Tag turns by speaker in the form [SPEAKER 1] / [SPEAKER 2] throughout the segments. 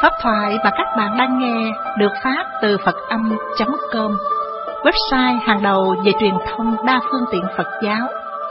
[SPEAKER 1] Pháp thoại mà các bạn đang nghe được phát từ Phật Âm.com, website hàng đầu về truyền thông đa phương tiện Phật giáo.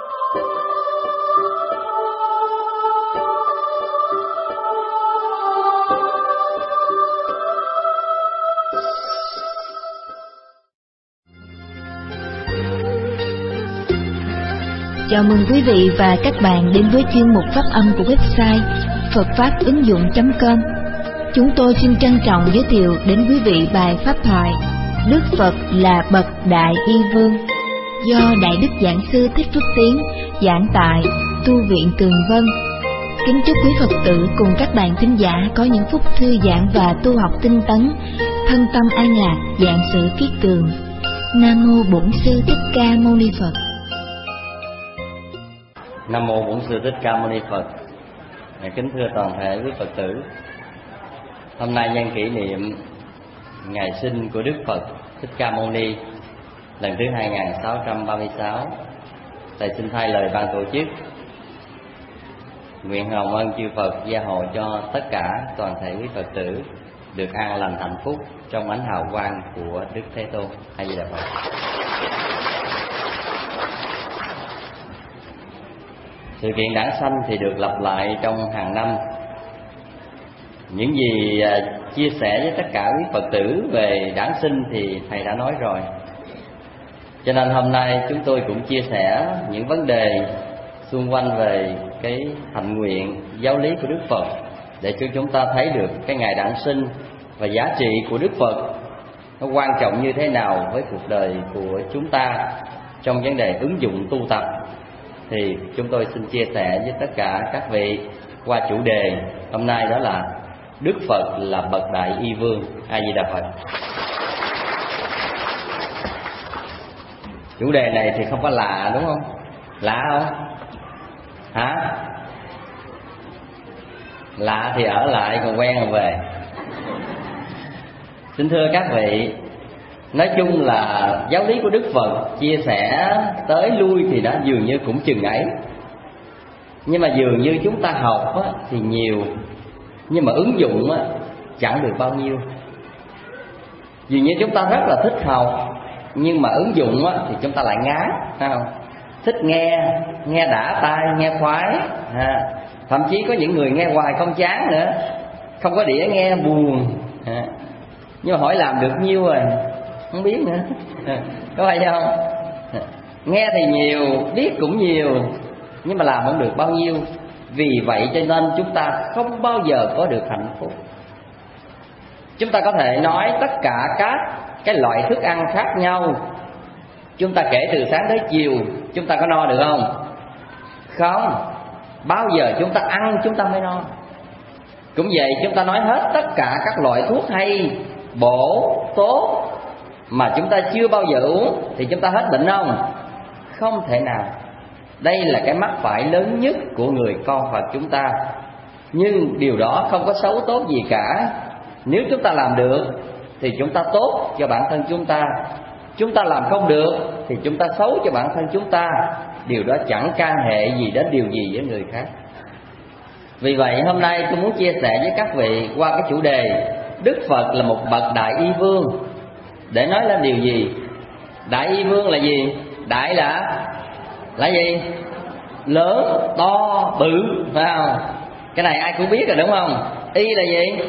[SPEAKER 2] Chào mừng quý vị và các bạn đến với chuyên mục Pháp Âm của website Phật Pháp Ứng Dụng.com. Chúng tôi xin trân trọng giới thiệu đến quý vị bài pháp thoại Đức Phật là bậc Đại Y Vương do Đại Đức Giảng Sư Thích Phước Tiến giảng tại Tu viện Tường Vân. Kính chúc quý Phật tử cùng các bạn thính giả có những phút thư giãn và tu học tinh tấn, thân tâm an lạc, vạn sự kiết cường. Nam mô Bổn Sư Thích Ca Mâu Ni Phật.
[SPEAKER 3] Nam mô Bổn Sư Thích Ca Mâu Ni Phật. Kính thưa toàn thể quý Phật tử, hôm nay nhân kỷ niệm ngày sinh của Đức Phật Thích Ca Mâu Ni lần thứ 2636. Thầy xin thay lời ban tổ chức nguyện hồng ân chư Phật gia hộ cho tất cả toàn thể quý Phật tử được an lành hạnh phúc trong ánh hào quang của Đức Thế Tôn. A Di Đà Phật. Sự kiện đản sanh thì được lặp lại trong hàng năm. Những gì chia sẻ với tất cả quý Phật tử về đản sinh thì thầy đã nói rồi. Cho nên hôm nay chúng tôi cũng chia sẻ những vấn đề xung quanh về cái hạnh nguyện giáo lý của Đức Phật, để cho chúng ta thấy được cái ngày đản sinh và giá trị của Đức Phật nó quan trọng như thế nào với cuộc đời của chúng ta trong vấn đề ứng dụng tu tập. Thì chúng tôi xin chia sẻ với tất cả các vị qua chủ đề hôm nay, đó là Đức Phật là bậc Đại Y Vương. A Di Đà Phật. Chủ đề này thì không có lạ đúng không? Lạ không? Hả? Lạ thì ở lại, còn quen rồi về. Xin thưa các vị, nói chung là giáo lý của Đức Phật chia sẻ tới lui thì đã dường như cũng chừng ấy. Nhưng mà dường như chúng ta học thì nhiều, nhưng mà ứng dụng chẳng được bao nhiêu. Dường như chúng ta rất là thích học, nhưng mà ứng dụng thì chúng ta lại ngán, phải không? Thích nghe đã tai, nghe khoái, thậm chí có những người nghe hoài không chán nữa, không có đĩa nghe buồn. Nhưng mà hỏi làm được nhiêu rồi không biết nữa. Có phải không? Nghe thì nhiều, biết cũng nhiều, nhưng mà làm không được bao nhiêu. Vì vậy cho nên chúng ta không bao giờ có được hạnh phúc. Chúng ta có thể nói tất cả các cái loại thức ăn khác nhau, chúng ta kể từ sáng tới chiều, chúng ta có no được không? Không. Bao giờ chúng ta ăn chúng ta mới no. Cũng vậy, chúng ta nói hết tất cả các loại thuốc hay, bổ, tốt mà chúng ta chưa bao giờ uống thì chúng ta hết bệnh không? Không thể nào. Đây là cái mắc phải lớn nhất của người con Phật chúng ta. Nhưng điều đó không có xấu tốt gì cả. Nếu chúng ta làm được thì chúng ta tốt cho bản thân chúng ta. Chúng ta làm không được thì chúng ta xấu cho bản thân chúng ta. Điều đó chẳng can hệ gì đến điều gì với người khác. Vì vậy hôm nay tôi muốn chia sẻ với các vị qua cái chủ đề Đức Phật là một bậc Đại Y Vương. Để nói lên điều gì? Đại Y Vương là gì? Đại là gì? Lớn, to, bự, phải không? Cái này ai cũng biết rồi đúng không? Y là gì?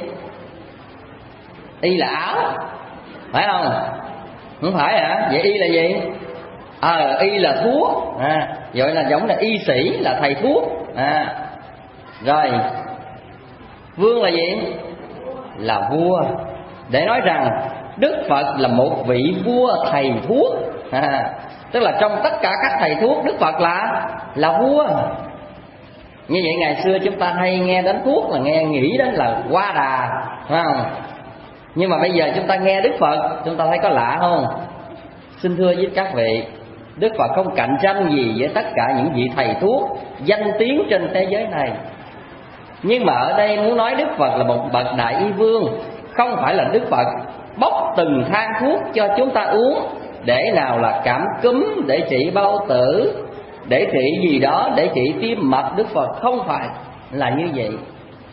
[SPEAKER 3] Y là áo, phải không? Không phải hả? Vậy Y là gì? Y là thuốc. Vậy là giống là y sĩ, là thầy thuốc. Rồi, Vương là gì? Là vua. Để nói rằng Đức Phật là một vị vua thầy thuốc. Tức là trong tất cả các thầy thuốc, Đức Phật là vua. Như vậy ngày xưa chúng ta hay nghe đến thuốc là nghĩ đến là Hoa Đà, phải không? Nhưng mà bây giờ chúng ta nghe Đức Phật, chúng ta thấy có lạ không? Xin thưa với các vị, Đức Phật không cạnh tranh gì với tất cả những vị thầy thuốc danh tiếng trên thế giới này. Nhưng mà ở đây muốn nói Đức Phật là một bậc Đại Y Vương, không phải là Đức Phật bốc từng thang thuốc cho chúng ta uống để nào là cảm cúm, để trị bao tử, để trị gì đó, để trị tim mạch. Đức Phật không phải là như vậy.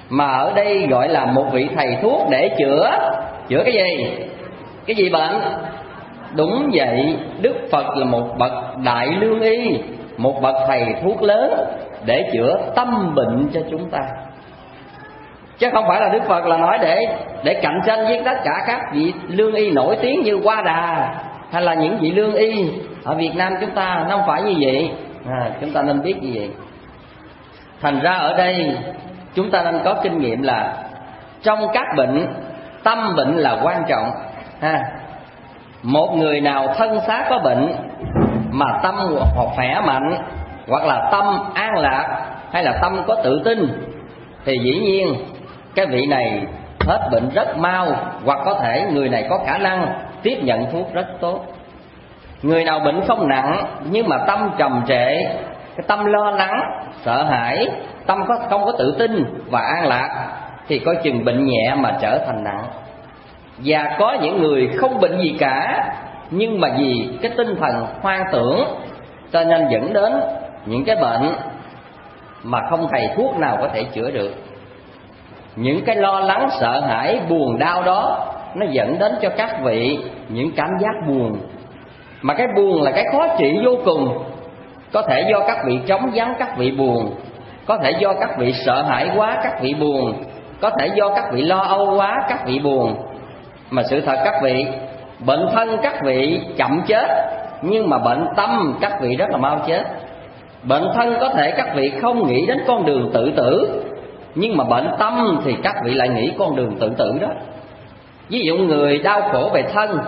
[SPEAKER 3] Mà ở đây gọi là một vị thầy thuốc để chữa cái gì? Cái gì bệnh? Đúng vậy, Đức Phật là một bậc đại lương y, một bậc thầy thuốc lớn để chữa tâm bệnh cho chúng ta. Chứ không phải là Đức Phật là nói để cạnh tranh với tất cả các vị lương y nổi tiếng như Hoa Đà hay là những vị lương y ở Việt Nam chúng ta. Nó không phải như vậy. Chúng ta nên biết như vậy. Thành ra ở đây chúng ta nên có kinh nghiệm là trong các bệnh, tâm bệnh là quan trọng. Một người nào thân xác có bệnh mà tâm hoặc khỏe mạnh, hoặc là tâm an lạc, hay là tâm có tự tin, thì dĩ nhiên cái vị này hết bệnh rất mau, hoặc có thể người này có khả năng tiếp nhận thuốc rất tốt. Người nào bệnh không nặng nhưng mà tâm trầm trệ, cái tâm lo lắng, sợ hãi, tâm không có tự tin và an lạc, thì coi chừng bệnh nhẹ mà trở thành nặng. Và có những người không bệnh gì cả, nhưng mà vì cái tinh thần hoang tưởng cho nên dẫn đến những cái bệnh mà không thầy thuốc nào có thể chữa được. Những cái lo lắng, sợ hãi, buồn đau đó nó dẫn đến cho các vị những cảm giác buồn. Mà cái buồn là cái khó trị vô cùng. Có thể do các vị trống vắng các vị buồn, có thể do các vị sợ hãi quá các vị buồn, có thể do các vị lo âu quá các vị buồn. Mà sự thật các vị, bệnh thân các vị chậm chết, nhưng mà bệnh tâm các vị rất là mau chết. Bệnh thân có thể các vị không nghĩ đến con đường tự tử, nhưng mà bệnh tâm thì các vị lại nghĩ con đường tự tử đó. Ví dụ người đau khổ về thân,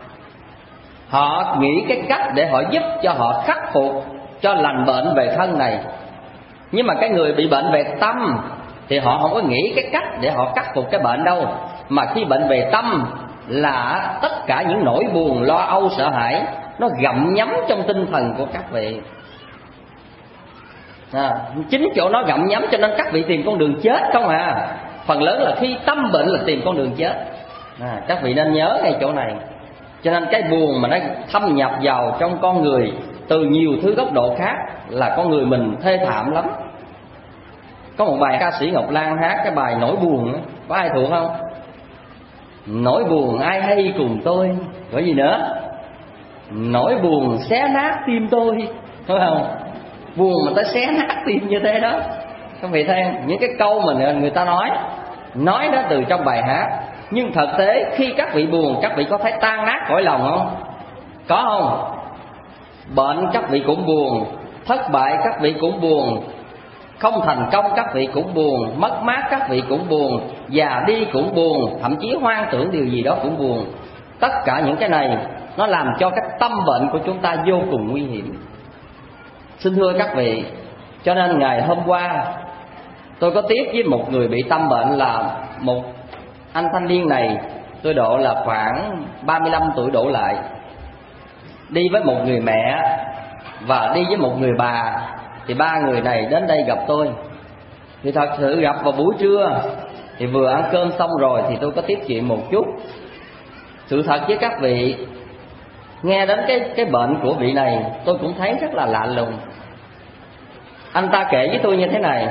[SPEAKER 3] họ nghĩ cái cách để họ giúp cho họ khắc phục, cho lành bệnh về thân này. Nhưng mà cái người bị bệnh về tâm thì họ không có nghĩ cái cách để họ khắc phục cái bệnh đâu. Mà khi bệnh về tâm là tất cả những nỗi buồn, lo âu, sợ hãi nó gặm nhấm trong tinh thần của các vị. Chính chỗ nó gặm nhấm cho nên các vị tìm con đường chết không à. Phần lớn là khi tâm bệnh là tìm con đường chết. Các vị nên nhớ ngay chỗ này. Cho nên cái buồn mà nó thâm nhập vào trong con người từ nhiều thứ góc độ khác là con người mình thê thảm lắm. Có một bài ca sĩ Ngọc Lan hát cái bài Nỗi Buồn đó. Có ai thuộc không? Nỗi buồn ai hay cùng tôi. Có gì nữa? Nỗi buồn xé nát tim tôi. Phải không? Buồn mà ta xé nát tim như thế đó. Các vị thấy không? Những cái câu mà người ta nói đó từ trong bài hát. Nhưng thực tế khi các vị buồn, các vị có thấy tan nát cõi lòng không? Có không? Bệnh các vị cũng buồn, thất bại các vị cũng buồn, không thành công các vị cũng buồn, mất mát các vị cũng buồn, già đi cũng buồn, thậm chí hoang tưởng điều gì đó cũng buồn. Tất cả những cái này nó làm cho cái tâm bệnh của chúng ta vô cùng nguy hiểm. Xin thưa các vị, cho nên ngày hôm qua tôi có tiếp với một người bị tâm bệnh, là một anh thanh niên này, tôi độ là khoảng 35 tuổi đổ lại, đi với một người mẹ và đi với một người bà. Thì ba người này đến đây gặp tôi. Thì thật sự gặp vào buổi trưa, thì vừa ăn cơm xong rồi thì tôi có tiếp chuyện một chút. Sự thật với các vị, nghe đến cái bệnh của vị này tôi cũng thấy rất là lạ lùng. Anh ta kể với tôi như thế này,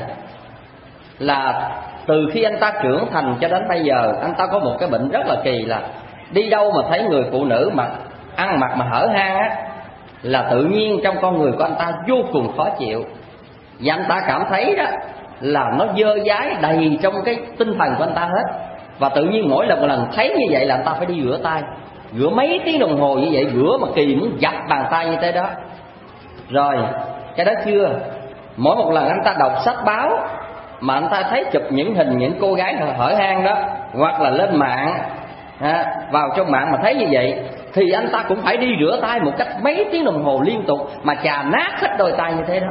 [SPEAKER 3] là từ khi anh ta trưởng thành cho đến bây giờ, anh ta có một cái bệnh rất là kỳ, là đi đâu mà thấy người phụ nữ mà ăn mặc mà hở hang á, là tự nhiên trong con người của anh ta vô cùng khó chịu. Và anh ta cảm thấy đó là nó dơ dái đầy trong cái tinh thần của anh ta hết. Và tự nhiên mỗi lần thấy như vậy là anh ta phải đi rửa tay, rửa mấy tiếng đồng hồ như vậy, rửa mà kỳ muốn dập bàn tay như thế đó. Rồi cái đó chưa, mỗi một lần anh ta đọc sách báo mà anh ta thấy chụp những hình những cô gái hở hang đó, hoặc là lên mạng, vào trong mạng mà thấy như vậy, thì anh ta cũng phải đi rửa tay một cách mấy tiếng đồng hồ liên tục, mà chà nát hết đôi tay như thế đó.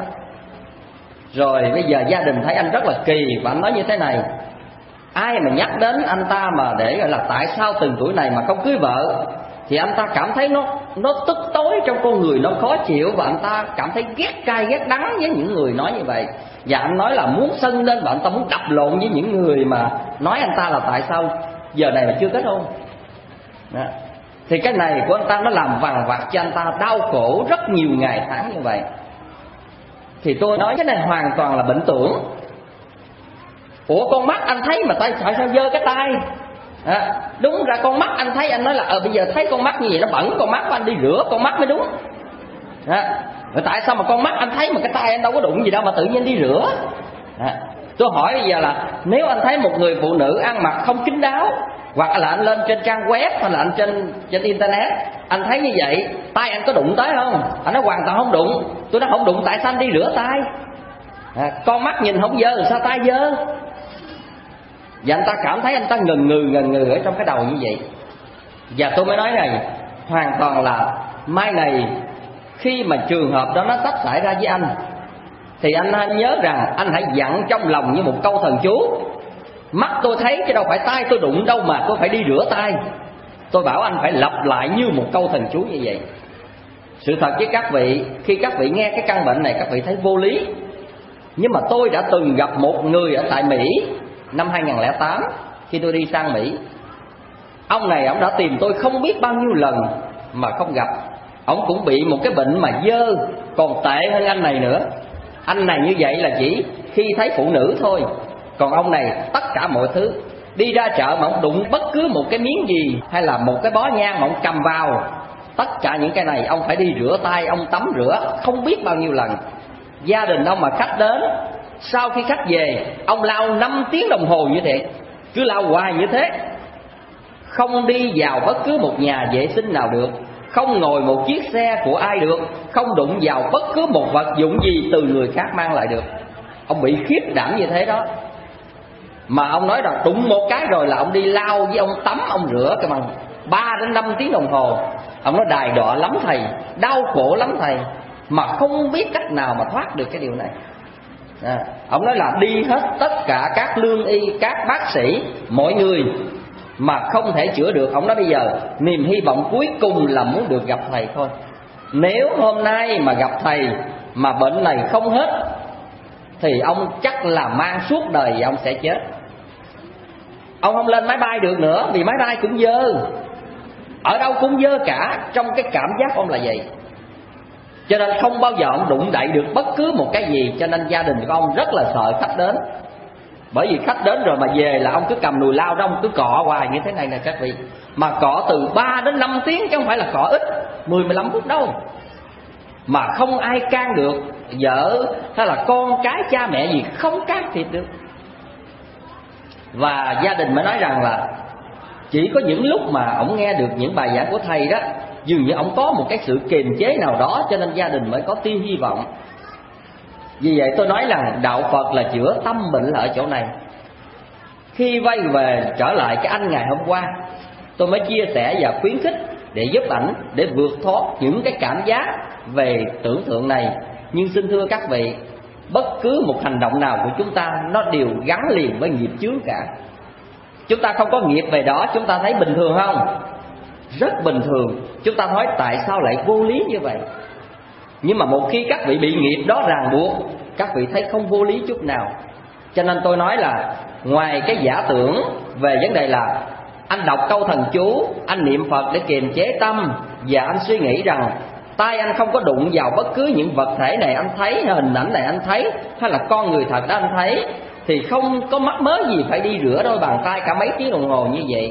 [SPEAKER 3] Rồi bây giờ gia đình thấy anh rất là kỳ, và anh nói như thế này: ai mà nhắc đến anh ta mà để gọi là tại sao từng tuổi này mà không cưới vợ, thì anh ta cảm thấy nó tức tối trong con người, nó khó chịu, và anh ta cảm thấy ghét cay ghét đắng với những người nói như vậy. Và anh nói là muốn sân lên, và anh ta muốn đập lộn với những người mà nói anh ta là tại sao giờ này mà chưa kết hôn đó. Thì cái này của anh ta nó làm vằn vặt cho anh ta đau khổ rất nhiều ngày tháng như vậy. Thì tôi nói cái này hoàn toàn là bệnh tưởng. Ủa con mắt anh thấy mà tại sao giơ cái tay? Đúng ra con mắt anh thấy, anh nói là bây giờ thấy con mắt như vậy nó bẩn, con mắt của anh đi rửa con mắt mới đúng. Rồi tại sao mà con mắt anh thấy mà cái tay anh đâu có đụng gì đâu mà tự nhiên đi rửa? Tôi hỏi bây giờ là nếu anh thấy một người phụ nữ ăn mặc không kín đáo, hoặc là anh lên trên trang web hay là anh trên internet, anh thấy như vậy, tay anh có đụng tới không? Anh nói hoàn toàn không đụng. Tôi nói không đụng, tại sao anh đi rửa tay? Con mắt nhìn không dơ, sao tay dơ? Và anh ta cảm thấy anh ta ngần ngừ ở trong cái đầu như vậy. Và tôi mới nói này, hoàn toàn là mai này khi mà trường hợp đó nó sắp xảy ra với anh, thì anh nên nhớ rằng anh hãy dặn trong lòng như một câu thần chú. Mắt tôi thấy chứ đâu phải tay tôi đụng đâu mà tôi phải đi rửa tay. Tôi bảo anh phải lặp lại như một câu thần chú như vậy. Sự thật với các vị, khi các vị nghe cái căn bệnh này các vị thấy vô lý. Nhưng mà tôi đã từng gặp một người ở tại Mỹ năm 2008 khi tôi đi sang Mỹ. Ông này ông đã tìm tôi không biết bao nhiêu lần mà không gặp. Ông cũng bị một cái bệnh mà dơ còn tệ hơn anh này nữa. Anh này như vậy là chỉ khi thấy phụ nữ thôi, còn ông này tất cả mọi thứ. Đi ra chợ mà ông đụng bất cứ một cái miếng gì hay là một cái bó nhang mà ông cầm vào, tất cả những cái này ông phải đi rửa tay, ông tắm rửa không biết bao nhiêu lần. Gia đình ông mà khách đến, sau khi khách về ông lau 5 tiếng đồng hồ như thế, cứ lau hoài như thế, không đi vào bất cứ một nhà vệ sinh nào được, không ngồi một chiếc xe của ai được, không đụng vào bất cứ một vật dụng gì từ người khác mang lại được. Ông bị khiếp đảm như thế đó. Mà ông nói là đụng một cái rồi là ông đi lau với ông tắm, ông rửa cái bằng 3 đến 5 tiếng đồng hồ. Ông nói đài đọa lắm thầy, đau khổ lắm thầy, mà không biết cách nào mà thoát được cái điều này. Ông nói là đi hết tất cả các lương y, các bác sĩ, mọi người mà không thể chữa được. Ông nói bây giờ niềm hy vọng cuối cùng là muốn được gặp thầy thôi. Nếu hôm nay mà gặp thầy mà bệnh này không hết thì ông chắc là mang suốt đời và ông sẽ chết. Ông không lên máy bay được nữa vì máy bay cũng dơ, ở đâu cũng dơ cả. Trong cái cảm giác ông là vậy. Cho nên không bao giờ ông đụng đậy được bất cứ một cái gì. Cho nên gia đình của ông rất là sợ khách đến. Bởi vì khách đến rồi mà về là ông cứ cầm nùi lao đó, ông cứ cọ hoài như thế này nè các vị. Mà cọ từ 3 đến 5 tiếng chứ không phải là cọ ít 10-15 phút đâu. Mà không ai can được, vợ hay là con cái cha mẹ gì không can thiệp được. Và gia đình mới nói rằng là chỉ có những lúc mà ông nghe được những bài giảng của thầy đó, dường như ông có một cái sự kiềm chế nào đó, cho nên gia đình mới có tia hy vọng. Vì vậy tôi nói rằng đạo Phật là chữa tâm bệnh là ở chỗ này. Khi quay về trở lại cái anh ngày hôm qua, tôi mới chia sẻ và khuyến khích để giúp ảnh để vượt thoát những cái cảm giác về tưởng tượng này. Nhưng xin thưa các vị, bất cứ một hành động nào của chúng ta nó đều gắn liền với nghiệp chướng cả. Chúng ta không có nghiệp về đó, chúng ta thấy bình thường không? Rất bình thường. Chúng ta nói tại sao lại vô lý như vậy? Nhưng mà một khi các vị bị nghiệp đó ràng buộc, các vị thấy không vô lý chút nào. Cho nên tôi nói là ngoài cái giả tưởng về vấn đề là anh đọc câu thần chú, anh niệm Phật để kiềm chế tâm, và anh suy nghĩ rằng tay anh không có đụng vào bất cứ những vật thể này anh thấy, hình ảnh này anh thấy, hay là con người thật đó anh thấy, thì không có mắc mớ gì phải đi rửa đôi bàn tay cả mấy tiếng đồng hồ như vậy.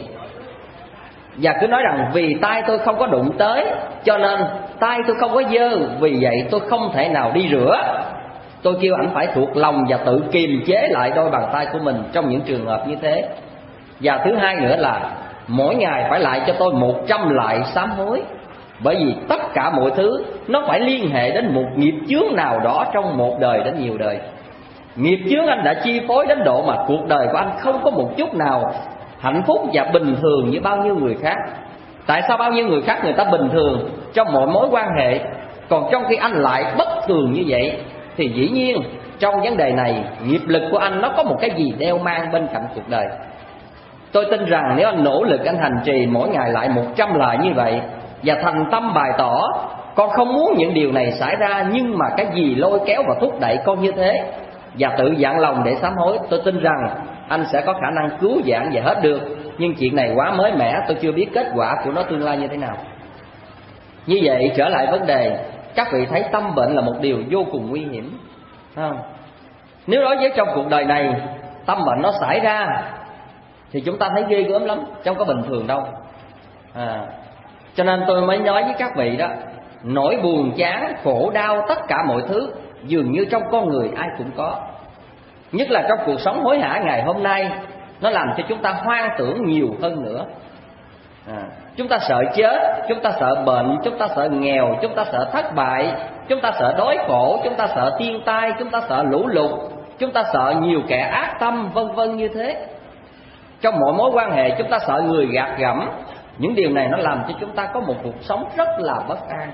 [SPEAKER 3] Và cứ nói rằng vì tay tôi không có đụng tới, cho nên tay tôi không có dơ, vì vậy tôi không thể nào đi rửa. Tôi kêu ảnh phải thuộc lòng và tự kiềm chế lại đôi bàn tay của mình trong những trường hợp như thế. Và thứ hai nữa là mỗi ngày phải lại cho tôi 100 lại sám hối. Bởi vì tất cả mọi thứ nó phải liên hệ đến một nghiệp chướng nào đó trong một đời đến nhiều đời. Nghiệp chướng anh đã chi phối đến độ mà cuộc đời của anh không có một chút nào hạnh phúc và bình thường như bao nhiêu người khác. Tại sao bao nhiêu người khác người ta bình thường trong mọi mối quan hệ, còn trong khi anh lại bất thường như vậy? Thì dĩ nhiên trong vấn đề này nghiệp lực của anh nó có một cái gì đeo mang bên cạnh cuộc đời. Tôi tin rằng nếu anh nỗ lực anh hành trì mỗi ngày lại 100 lại như vậy, và thành tâm bày tỏ con không muốn những điều này xảy ra, nhưng mà cái gì lôi kéo và thúc đẩy con như thế, và tự dặn lòng để sám hối, tôi tin rằng anh sẽ có khả năng cứu vãn và hết được. Nhưng chuyện này quá mới mẻ, tôi chưa biết kết quả của nó tương lai như thế nào. Như vậy trở lại vấn đề, các vị thấy tâm bệnh là một điều vô cùng nguy hiểm, không? Nếu đối với trong cuộc đời này tâm bệnh nó xảy ra thì chúng ta thấy ghê gớm lắm, chứ không có bình thường đâu. Cho nên tôi mới nói với các vị đó, nỗi buồn chán, khổ đau, tất cả mọi thứ dường như trong con người ai cũng có. Nhất là trong cuộc sống hối hả ngày hôm nay, nó làm cho chúng ta hoang tưởng nhiều hơn nữa. Chúng ta sợ chết, chúng ta sợ bệnh, chúng ta sợ nghèo, chúng ta sợ thất bại, chúng ta sợ đói khổ, chúng ta sợ thiên tai, chúng ta sợ lũ lụt, chúng ta sợ nhiều kẻ ác tâm, vân vân như thế. Trong mọi mối quan hệ chúng ta sợ người gạt gẫm. Những điều này nó làm cho chúng ta có một cuộc sống rất là bất an.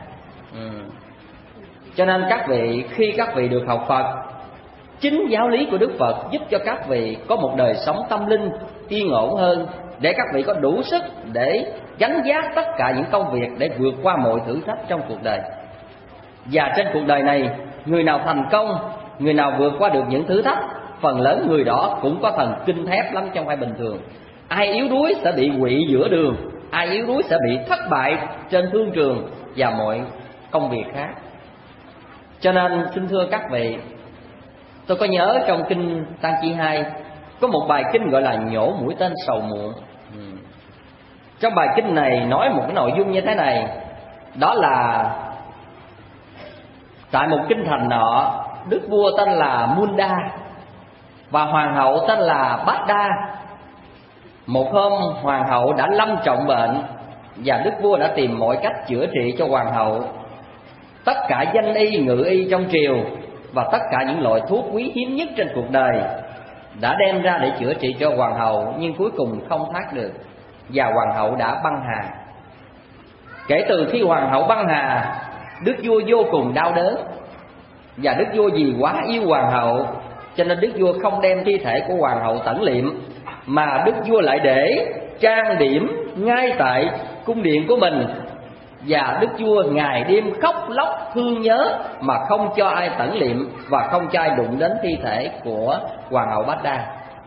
[SPEAKER 3] Cho nên các vị, khi các vị được học Phật, chính giáo lý của Đức Phật giúp cho các vị có một đời sống tâm linh yên ổn hơn, để các vị có đủ sức để gánh vác tất cả những công việc để vượt qua mọi thử thách trong cuộc đời. Và trên cuộc đời này, người nào thành công, người nào vượt qua được những thử thách, phần lớn người đó cũng có thần kinh thép lắm, chứ không phải bình thường. Ai yếu đuối sẽ bị quỵ giữa đường, ai yếu đuối sẽ bị thất bại trên thương trường và mọi công việc khác. Cho nên xin thưa các vị, tôi có nhớ trong kinh Tăng Chi 2 có một bài kinh gọi là nhổ mũi tên sầu muộn. Trong bài kinh này nói một cái nội dung như thế này, đó là tại một kinh thành nọ, đức vua tên là Munda và hoàng hậu tên là Bát Đa. Một hôm hoàng hậu đã lâm trọng bệnh và đức vua đã tìm mọi cách chữa trị cho hoàng hậu. Tất cả danh y, ngự y trong triều và tất cả những loại thuốc quý hiếm nhất trên cuộc đời đã đem ra để chữa trị cho hoàng hậu, nhưng cuối cùng không thoát được và hoàng hậu đã băng hà. Kể từ khi hoàng hậu băng hà, đức vua vô cùng đau đớn, và đức vua vì quá yêu hoàng hậu cho nên đức vua không đem thi thể của hoàng hậu tẩn liệm, mà đức vua lại để trang điểm ngay tại cung điện của mình. Và đức vua ngày đêm khóc lóc thương nhớ mà không cho ai tẩn liệm và không cho ai đụng đến thi thể của hoàng hậu Bát Đa.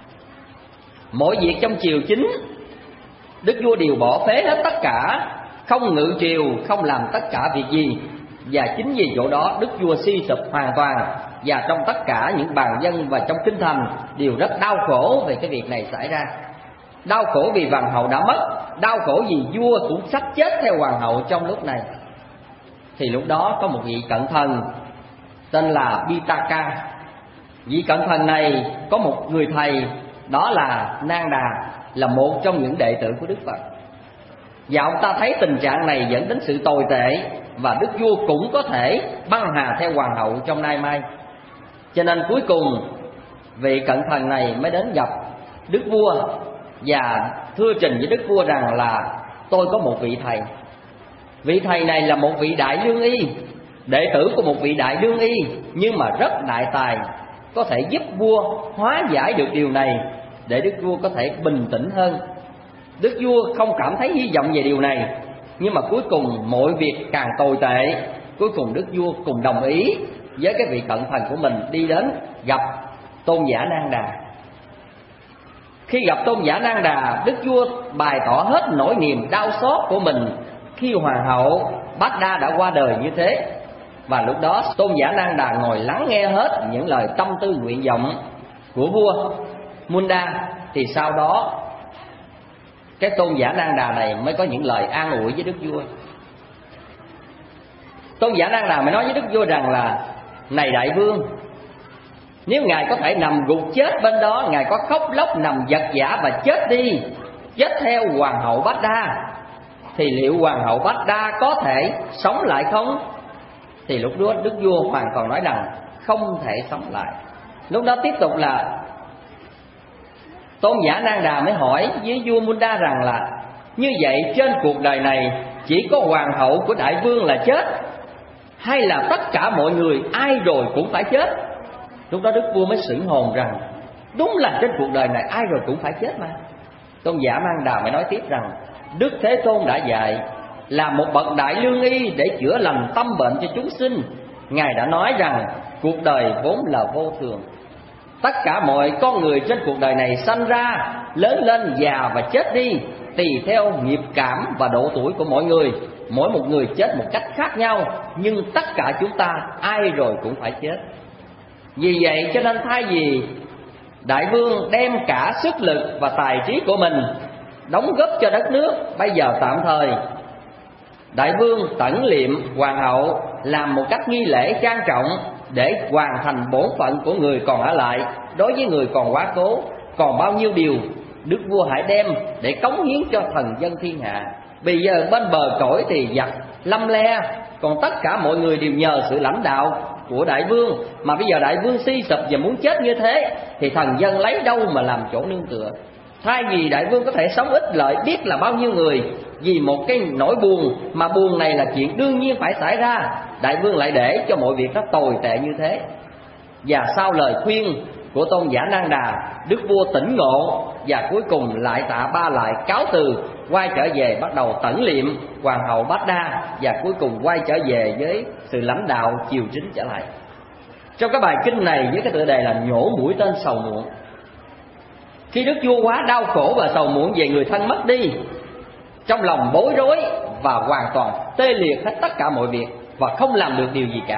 [SPEAKER 3] Mọi việc trong triều chính, đức vua đều bỏ phế hết tất cả, không ngự triều, không làm tất cả việc gì. Và chính vì chỗ đó đức vua suy sụp hoàn toàn, và trong tất cả những bàn dân và trong kinh thành đều rất đau khổ về cái việc này xảy ra. Đau khổ vì hoàng hậu đã mất, đau khổ vì vua cũng sắp chết theo hoàng hậu trong lúc này. Thì lúc đó có một vị cận thần tên là Pitaka. Vị cận thần này có một người thầy, đó là Nang Đà, là một trong những đệ tử của Đức Phật. Và ông ta thấy tình trạng này dẫn đến sự tồi tệ, và đức vua cũng có thể băng hà theo hoàng hậu trong nay mai. Cho nên cuối cùng vị cận thần này mới đến gặp đức vua và thưa trình với đức vua rằng là tôi có một vị thầy. Vị thầy này là một vị đại lương y, đệ tử của một vị đại lương y, nhưng mà rất đại tài, có thể giúp vua hóa giải được điều này để đức vua có thể bình tĩnh hơn. Đức vua không cảm thấy hy vọng về điều này, nhưng mà cuối cùng mọi việc càng tồi tệ. Cuối cùng đức vua cùng đồng ý với cái vị cận thần của mình đi đến gặp Tôn giả Nang Đà. Khi gặp Tôn giả Nang Đà, đức vua bày tỏ hết nỗi niềm đau xót của mình khi hoàng hậu Bát Đa đã qua đời như thế. Và lúc đó Tôn giả Nang Đà ngồi lắng nghe hết những lời tâm tư nguyện vọng của vua Munda. Thì sau đó cái Tôn giả Nang Đà này mới có những lời an ủi với đức vua. Tôn giả Nang Đà mới nói với đức vua rằng là: này đại vương, nếu ngài có thể nằm gục chết bên đó, ngài có khóc lóc nằm vật vã và chết đi, chết theo hoàng hậu Bát Đa, thì liệu hoàng hậu Bát Đa có thể sống lại không? Thì lúc đó đức vua hoàn toàn nói rằng không thể sống lại. Lúc đó tiếp tục là Tôn giả Nang Đà mới hỏi với vua Munda rằng là: như vậy trên cuộc đời này chỉ có hoàng hậu của đại vương là chết, hay là tất cả mọi người ai rồi cũng phải chết? Lúc đó đức vua mới sửng hồn rằng đúng là trên cuộc đời này ai rồi cũng phải chết mà. Tôn giả Nang Đà mới nói tiếp rằng Đức Thế Tôn đã dạy là một bậc đại lương y để chữa lành tâm bệnh cho chúng sinh. Ngài đã nói rằng cuộc đời vốn là vô thường, tất cả mọi con người trên cuộc đời này sanh ra, lớn lên, già và chết đi, tùy theo nghiệp cảm và độ tuổi của mỗi người. Mỗi một người chết một cách khác nhau, nhưng tất cả chúng ta ai rồi cũng phải chết. Vì vậy cho nên thay vì Đại vương đem cả sức lực và tài trí của mình đóng góp cho đất nước. Bây giờ tạm thời đại vương tẩn liệm hoàng hậu, làm một cách nghi lễ trang trọng để hoàn thành bổn phận của người còn ở lại. Đối với người còn quá cố, còn bao nhiêu điều đức vua hãy đem để cống hiến cho thần dân thiên hạ. Bây giờ bên bờ cõi thì giặc lâm le, còn tất cả mọi người đều nhờ sự lãnh đạo của đại vương. Mà bây giờ đại vương suy sụp và muốn chết như thế thì thần dân lấy đâu mà làm chỗ nương tựa? Thay vì đại vương có thể sống ích lợi biết là bao nhiêu người vì một cái nỗi buồn, mà buồn này là chuyện đương nhiên phải xảy ra, đại vương lại để cho mọi việc nó tồi tệ như thế. Và sau lời khuyên của tôn giả Nang Đà, đức vua tỉnh ngộ và cuối cùng lại tạ ba lại cáo từ, quay trở về bắt đầu tẩn liệm hoàng hậu Bát Đa, và cuối cùng quay trở về với sự lãnh đạo triều chính trở lại. Trong cái bài kinh này với cái tựa đề là nhổ mũi tên sầu muộn. Khi đức vua quá đau khổ và sầu muộn về người thân mất đi, trong lòng bối rối và hoàn toàn tê liệt hết tất cả mọi việc và không làm được điều gì cả.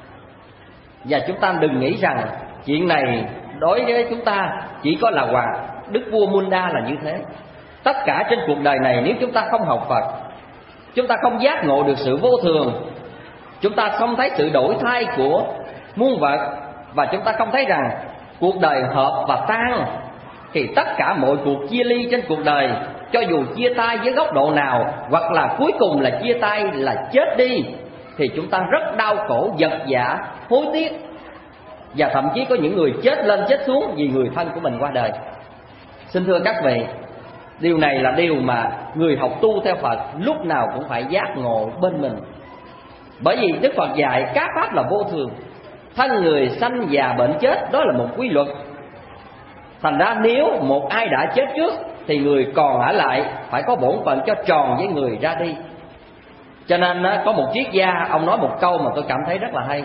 [SPEAKER 3] Và chúng ta đừng nghĩ rằng chuyện này đối với chúng ta chỉ có là hoàng đức vua Munda là như thế. Tất cả trên cuộc đời này, nếu chúng ta không học Phật, chúng ta không giác ngộ được sự vô thường, chúng ta không thấy sự đổi thay của muôn vật, và chúng ta không thấy rằng cuộc đời hợp và tan, thì tất cả mọi cuộc chia ly trên cuộc đời, cho dù chia tay với góc độ nào, hoặc là cuối cùng là chia tay là chết đi, thì chúng ta rất đau khổ, vật vã, hối tiếc. Và thậm chí có những người chết lên chết xuống vì người thân của mình qua đời. Xin thưa các vị, điều này là điều mà người học tu theo Phật lúc nào cũng phải giác ngộ bên mình. Bởi vì Đức Phật dạy các pháp là vô thường, thân người sanh già bệnh chết, đó là một quy luật. Thành ra nếu một ai đã chết trước thì người còn ở lại phải có bổn phận cho tròn với người ra đi. Cho nên có một triết gia, ông nói một câu mà tôi cảm thấy rất là hay.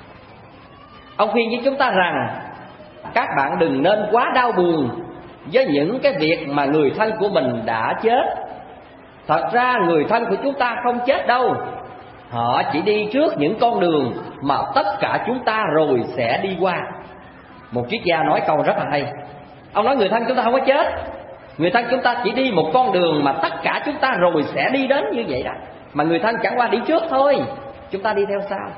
[SPEAKER 3] Ông khuyên với chúng ta rằng các bạn đừng nên quá đau buồn với những cái việc mà người thân của mình đã chết. Thật ra người thân của chúng ta không chết đâu, họ chỉ đi trước những con đường mà tất cả chúng ta rồi sẽ đi qua. Một triết gia nói câu rất là hay. Ông nói người thân chúng ta không có chết, người thân chúng ta chỉ đi một con đường mà tất cả chúng ta rồi sẽ đi đến như vậy đó. Mà người thân chẳng qua đi trước thôi, chúng ta đi theo sau.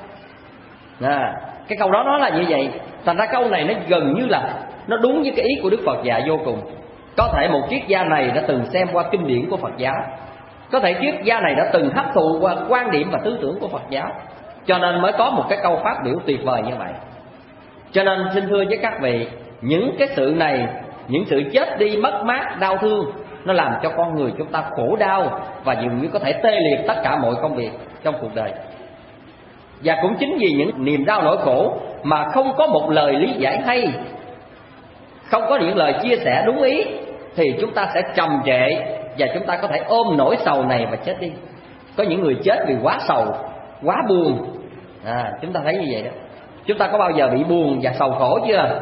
[SPEAKER 3] Cái câu đó nó là như vậy. Thành ra câu này nó gần như là nó đúng với cái ý của Đức Phật dạy vô cùng. Có thể một triết gia này đã từng xem qua kinh điển của Phật giáo, có thể triết gia này đã từng hấp thụ qua quan điểm và tư tưởng của Phật giáo, cho nên mới có một cái câu phát biểu tuyệt vời như vậy. Cho nên xin thưa với các vị, những cái sự này, những sự chết đi mất mát đau thương, nó làm cho con người chúng ta khổ đau và dường như có thể tê liệt tất cả mọi công việc trong cuộc đời. Và cũng chính vì những niềm đau nỗi khổ mà không có một lời lý giải hay, không có những lời chia sẻ đúng ý, thì chúng ta sẽ trầm trệ và chúng ta có thể ôm nỗi sầu này và chết đi. Có những người chết vì quá sầu, quá buồn. Chúng ta thấy như vậy đó. Chúng ta có bao giờ bị buồn và sầu khổ chưa?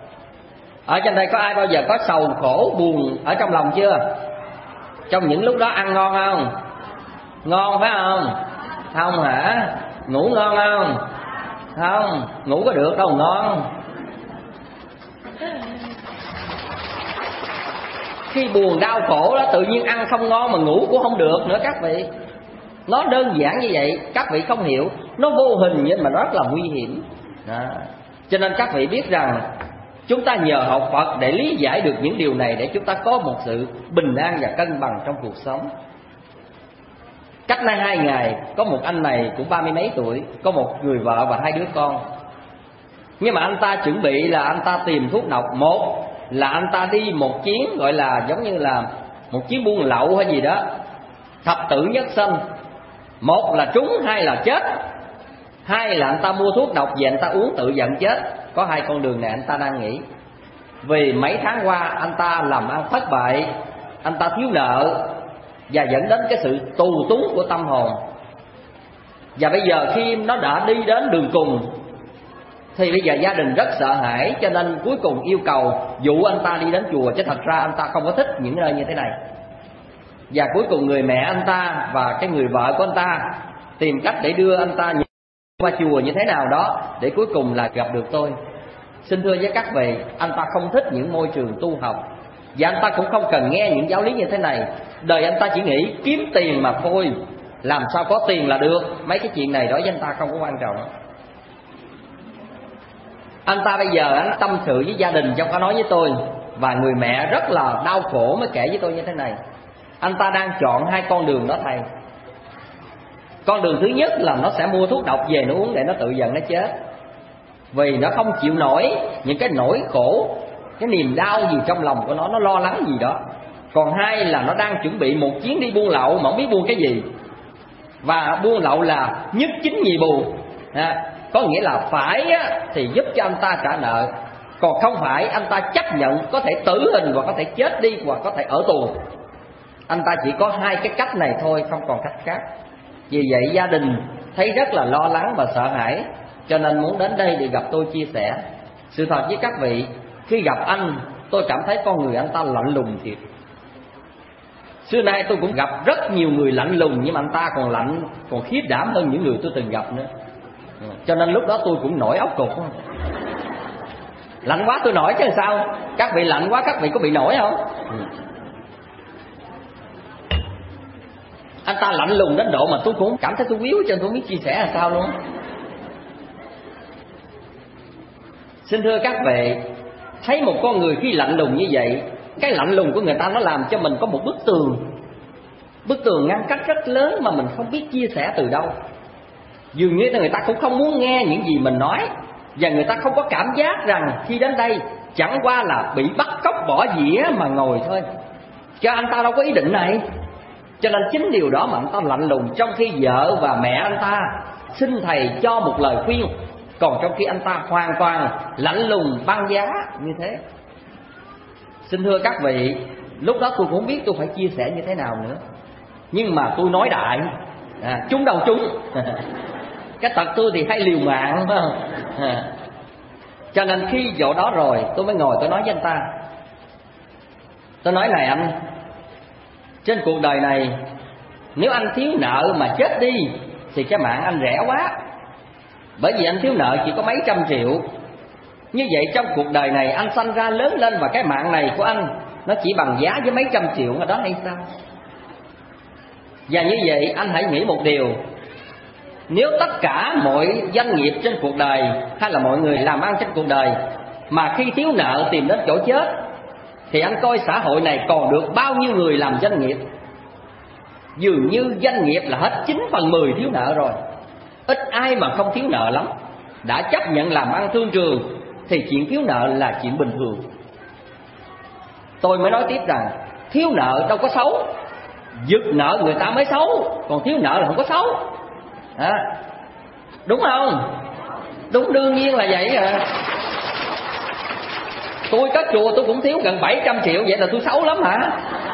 [SPEAKER 3] Ở trên đây có ai bao giờ có sầu khổ buồn ở trong lòng chưa? Trong những lúc đó ăn ngon không? Ngon phải không? Không hả? Ngủ ngon không? Không, ngủ có được đâu ngon. Khi buồn đau khổ đó, tự nhiên ăn không ngon mà ngủ cũng không được nữa các vị. Nó đơn giản như vậy, các vị không hiểu. Nó vô hình nhưng mà nó rất là nguy hiểm đó. Cho nên các vị biết rằng chúng ta nhờ học Phật để lý giải được những điều này, để chúng ta có một sự bình an và cân bằng trong cuộc sống. Cách nay 2 ngày, có một anh này cũng 30 mấy tuổi, có một người vợ và 2 đứa con. Nhưng mà anh ta chuẩn bị là anh ta tìm thuốc độc. Một là anh ta đi một chuyến gọi là giống như là một chuyến buôn lậu hay gì đó, thập tử nhất sinh. Một là trúng, 2 là chết. 2 là anh ta mua thuốc độc về anh ta uống tự giận chết. Có 2 con đường này anh ta đang nghĩ. Vì mấy tháng qua anh ta làm ăn thất bại, anh ta thiếu nợ, và dẫn đến cái sự tù túng của tâm hồn. Và bây giờ khi nó đã đi đến đường cùng thì bây giờ gia đình rất sợ hãi, cho nên cuối cùng yêu cầu dụ anh ta đi đến chùa. Chứ thật ra anh ta không có thích những nơi như thế này. Và cuối cùng người mẹ anh ta và cái người vợ của anh ta tìm cách để đưa anh ta qua chùa như thế nào đó để cuối cùng là gặp được tôi. Xin thưa với các vị, anh ta không thích những môi trường tu học, và anh ta cũng không cần nghe những giáo lý như thế này. Đời anh ta chỉ nghĩ kiếm tiền mà thôi, làm sao có tiền là được. Mấy cái chuyện này đối với anh ta không có quan trọng. Anh ta bây giờ anh tâm sự với gia đình, trong có nói với tôi, và người mẹ rất là đau khổ mới kể với tôi như thế này. Anh ta đang chọn hai con đường đó thầy. Con đường thứ nhất là nó sẽ mua thuốc độc về nó uống để nó tự giận nó chết, vì nó không chịu nổi những cái nỗi khổ, cái niềm đau gì trong lòng của nó lo lắng gì đó. Còn hai là nó đang chuẩn bị một chuyến đi buôn lậu mà không biết buôn cái gì. Và buôn lậu là nhất chính nhì bù, có nghĩa là phải thì giúp cho anh ta trả nợ, còn không phải anh ta chấp nhận có thể tử hình, hoặc có thể chết đi, hoặc có thể ở tù. Anh ta chỉ có hai cái cách này thôi, không còn cách khác. Vì vậy gia đình thấy rất là lo lắng và sợ hãi, cho nên muốn đến đây để gặp tôi chia sẻ. Sự thật với các vị, khi gặp anh, tôi cảm thấy con người anh ta lạnh lùng thiệt. Xưa nay tôi cũng gặp rất nhiều người lạnh lùng, nhưng mà anh ta còn lạnh, còn khiếp đảm hơn những người tôi từng gặp nữa. Cho nên lúc đó tôi cũng nổi óc cục. Lạnh quá tôi nổi chứ sao. Các vị lạnh quá các vị có bị nổi không? Anh ta lạnh lùng đến độ mà tôi cũng cảm thấy tôi quýu, cho nên tôi không biết chia sẻ là sao luôn. Xin thưa các vị, thấy một con người khi lạnh lùng như vậy, cái lạnh lùng của người ta nó làm cho mình có một bức tường ngăn cách rất lớn mà mình không biết chia sẻ từ đâu. Dường như người ta cũng không muốn nghe những gì mình nói, và người ta không có cảm giác rằng khi đến đây chẳng qua là bị bắt cóc bỏ dĩa mà ngồi thôi, cho anh ta đâu có ý định này. Cho nên chính điều đó mà anh ta lạnh lùng, trong khi vợ và mẹ anh ta xin thầy cho một lời khuyên, còn trong khi anh ta hoàn toàn lạnh lùng băng giá như thế. Xin thưa các vị, lúc đó tôi cũng không biết tôi phải chia sẻ như thế nào nữa, nhưng mà tôi nói đại, trúng đâu trúng. Cái tật tôi thì hay liều mạng, phải không? Cho nên khi chỗ đó rồi tôi mới ngồi tôi nói với anh ta. Tôi nói này anh, trên cuộc đời này nếu anh thiếu nợ mà chết đi thì cái mạng anh rẻ quá. Bởi vì anh thiếu nợ chỉ có mấy trăm triệu. Như vậy trong cuộc đời này anh sanh ra lớn lên, và cái mạng này của anh nó chỉ bằng giá với mấy trăm triệu ở đó hay sao? Và như vậy anh hãy nghĩ một điều, nếu tất cả mọi doanh nghiệp trên cuộc đời, hay là mọi người làm ăn trên cuộc đời, mà khi thiếu nợ tìm đến chỗ chết, thì anh coi xã hội này còn được bao nhiêu người làm doanh nghiệp? Dường như doanh nghiệp là hết 9/10 thiếu nợ rồi. Ít ai mà không thiếu nợ lắm. Đã chấp nhận làm ăn thương trường thì chuyện thiếu nợ là chuyện bình thường. Tôi mới nói tiếp rằng thiếu nợ đâu có xấu, giật nợ người ta mới xấu, còn thiếu nợ là không có xấu. Đúng không? Đúng, đương nhiên là vậy à. Tôi có chùa tôi cũng thiếu gần 700 triệu, vậy là tôi xấu lắm hả?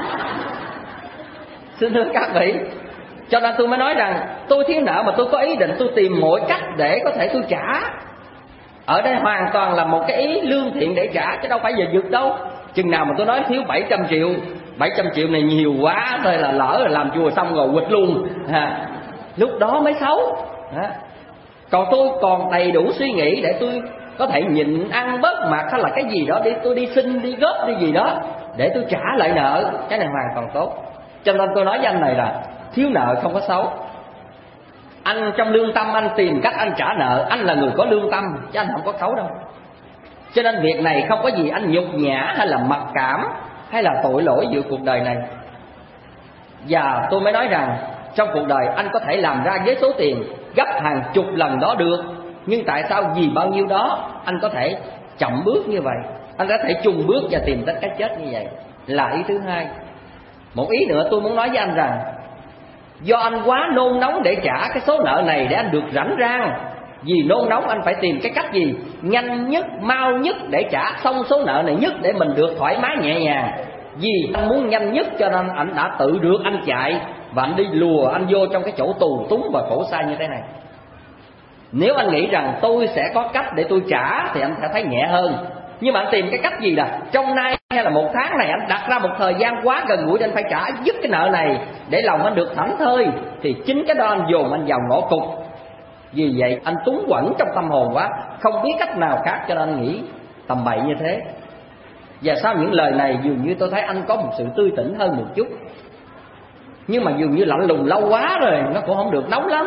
[SPEAKER 3] Xin thưa các vị, cho nên tôi mới nói rằng tôi thiếu nợ mà tôi có ý định tôi tìm mọi cách để có thể tôi trả. Ở đây hoàn toàn là một cái ý lương thiện để trả, chứ đâu phải giờ giật đâu. Chừng nào mà tôi nói thiếu 700 triệu, 700 triệu này nhiều quá thôi, là lỡ là làm chùa xong rồi quỵt luôn, lúc đó mới xấu. Còn tôi còn đầy đủ suy nghĩ để tôi có thể nhịn ăn bớt mặt, hay là cái gì đó để tôi đi xin đi góp đi gì đó để tôi trả lại nợ, cái này hoàn toàn tốt. Cho nên tôi nói với anh này là thiếu nợ không có xấu. Anh trong lương tâm anh tìm cách anh trả nợ, anh là người có lương tâm chứ anh không có xấu đâu. Cho nên việc này không có gì anh nhục nhã hay là mặc cảm hay là tội lỗi giữa cuộc đời này. Và tôi mới nói rằng trong cuộc đời anh có thể làm ra với số tiền gấp hàng chục lần đó được, nhưng tại sao vì bao nhiêu đó anh có thể chậm bước như vậy, anh có thể chùng bước và tìm tới cái chết như vậy, là ý thứ hai. Một ý nữa tôi muốn nói với anh rằng, do anh quá nôn nóng để trả cái số nợ này để anh được rảnh rang, vì nôn nóng anh phải tìm cái cách gì nhanh nhất, mau nhất để trả xong số nợ này nhất, để mình được thoải mái nhẹ nhàng. Vì anh muốn nhanh nhất cho nên anh đã tự rượt anh chạy, và anh đi lùa anh vô trong cái chỗ tù túng và khổ sai như thế này. Nếu anh nghĩ rằng tôi sẽ có cách để tôi trả thì anh sẽ thấy nhẹ hơn. Nhưng mà anh tìm cái cách gì là trong nay hay là một tháng này anh đặt ra một thời gian quá gần gũi để anh phải trả dứt cái nợ này để lòng anh được thảnh thơi, thì chính cái đó anh dồn anh vào ngõ cụt. Vì vậy anh túng quẫn trong tâm hồn quá, không biết cách nào khác, cho nên anh nghĩ tầm bậy như thế. Và sau những lời này dường như tôi thấy anh có một sự tươi tỉnh hơn một chút. Nhưng mà dường như lạnh lùng lâu quá rồi, nó cũng không được nóng lắm.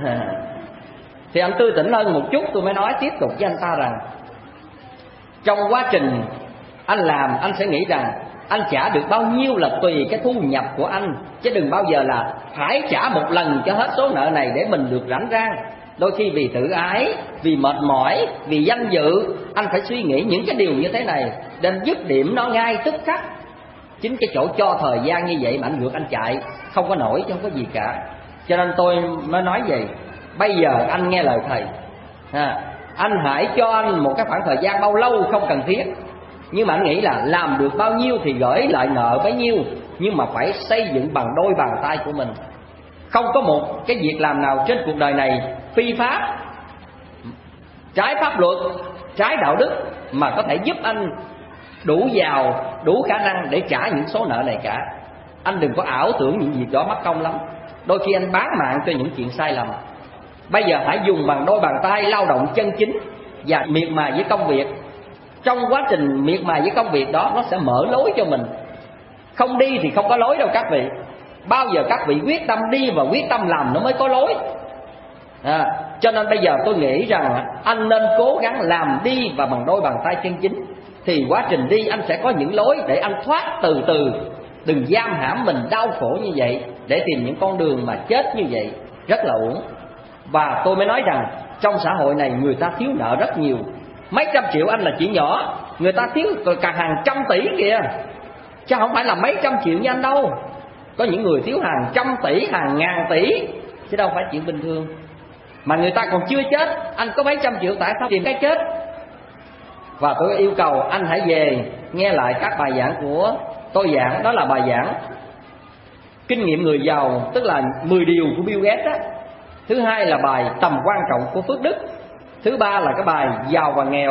[SPEAKER 3] Thì anh tươi tỉnh hơn một chút, tôi mới nói tiếp tục với anh ta rằng trong quá trình anh làm, anh sẽ nghĩ rằng anh trả được bao nhiêu là tùy cái thu nhập của anh, chứ đừng bao giờ là phải trả một lần cho hết số nợ này để mình được rảnh rang. Đôi khi vì tự ái, vì mệt mỏi, vì danh dự, anh phải suy nghĩ những cái điều như thế này, nên dứt điểm nó ngay tức khắc. Chính cái chỗ cho thời gian như vậy mà anh ngược anh chạy không có nổi, chứ không có gì cả. Cho nên tôi mới nói vậy, bây giờ anh nghe lời thầy, anh hãy cho anh một cái khoảng thời gian bao lâu không cần thiết, nhưng mà anh nghĩ là làm được bao nhiêu thì gửi lại nợ bấy nhiêu, nhưng mà phải xây dựng bằng đôi bàn tay của mình. Không có một cái việc làm nào trên cuộc đời này phi pháp, trái pháp luật, trái đạo đức mà có thể giúp anh đủ giàu, đủ khả năng để trả những số nợ này cả. Anh đừng có ảo tưởng những việc đó mất công lắm. Đôi khi anh bán mạng cho những chuyện sai lầm. Bây giờ hãy dùng bằng đôi bàn tay lao động chân chính và miệt mài với công việc. Trong quá trình miệt mài với công việc đó, nó sẽ mở lối cho mình. Không đi thì không có lối đâu các vị. Bao giờ các vị quyết tâm đi và quyết tâm làm nó mới có lối. Cho nên bây giờ tôi nghĩ rằng anh nên cố gắng làm đi và bằng đôi bàn tay chân chính. Thì quá trình đi anh sẽ có những lối để anh thoát từ từ. Đừng giam hãm mình đau khổ như vậy để tìm những con đường mà chết như vậy, rất là uổng. Và tôi mới nói rằng trong xã hội này người ta thiếu nợ rất nhiều. Mấy trăm triệu anh là chuyện nhỏ, người ta thiếu cả hàng trăm tỷ kìa, chứ không phải là mấy trăm triệu như anh đâu. Có những người thiếu hàng trăm tỷ, hàng ngàn tỷ, chứ đâu phải chuyện bình thường. Mà người ta còn chưa chết, anh có mấy trăm triệu tại sao tìm cái chết? Và tôi yêu cầu anh hãy về nghe lại các bài giảng của tôi giảng. Đó là bài giảng Kinh nghiệm người giàu, tức là 10 điều của Bill Gates đó. Thứ hai là bài Tầm quan trọng của phước đức. Thứ ba là cái bài Giàu và nghèo.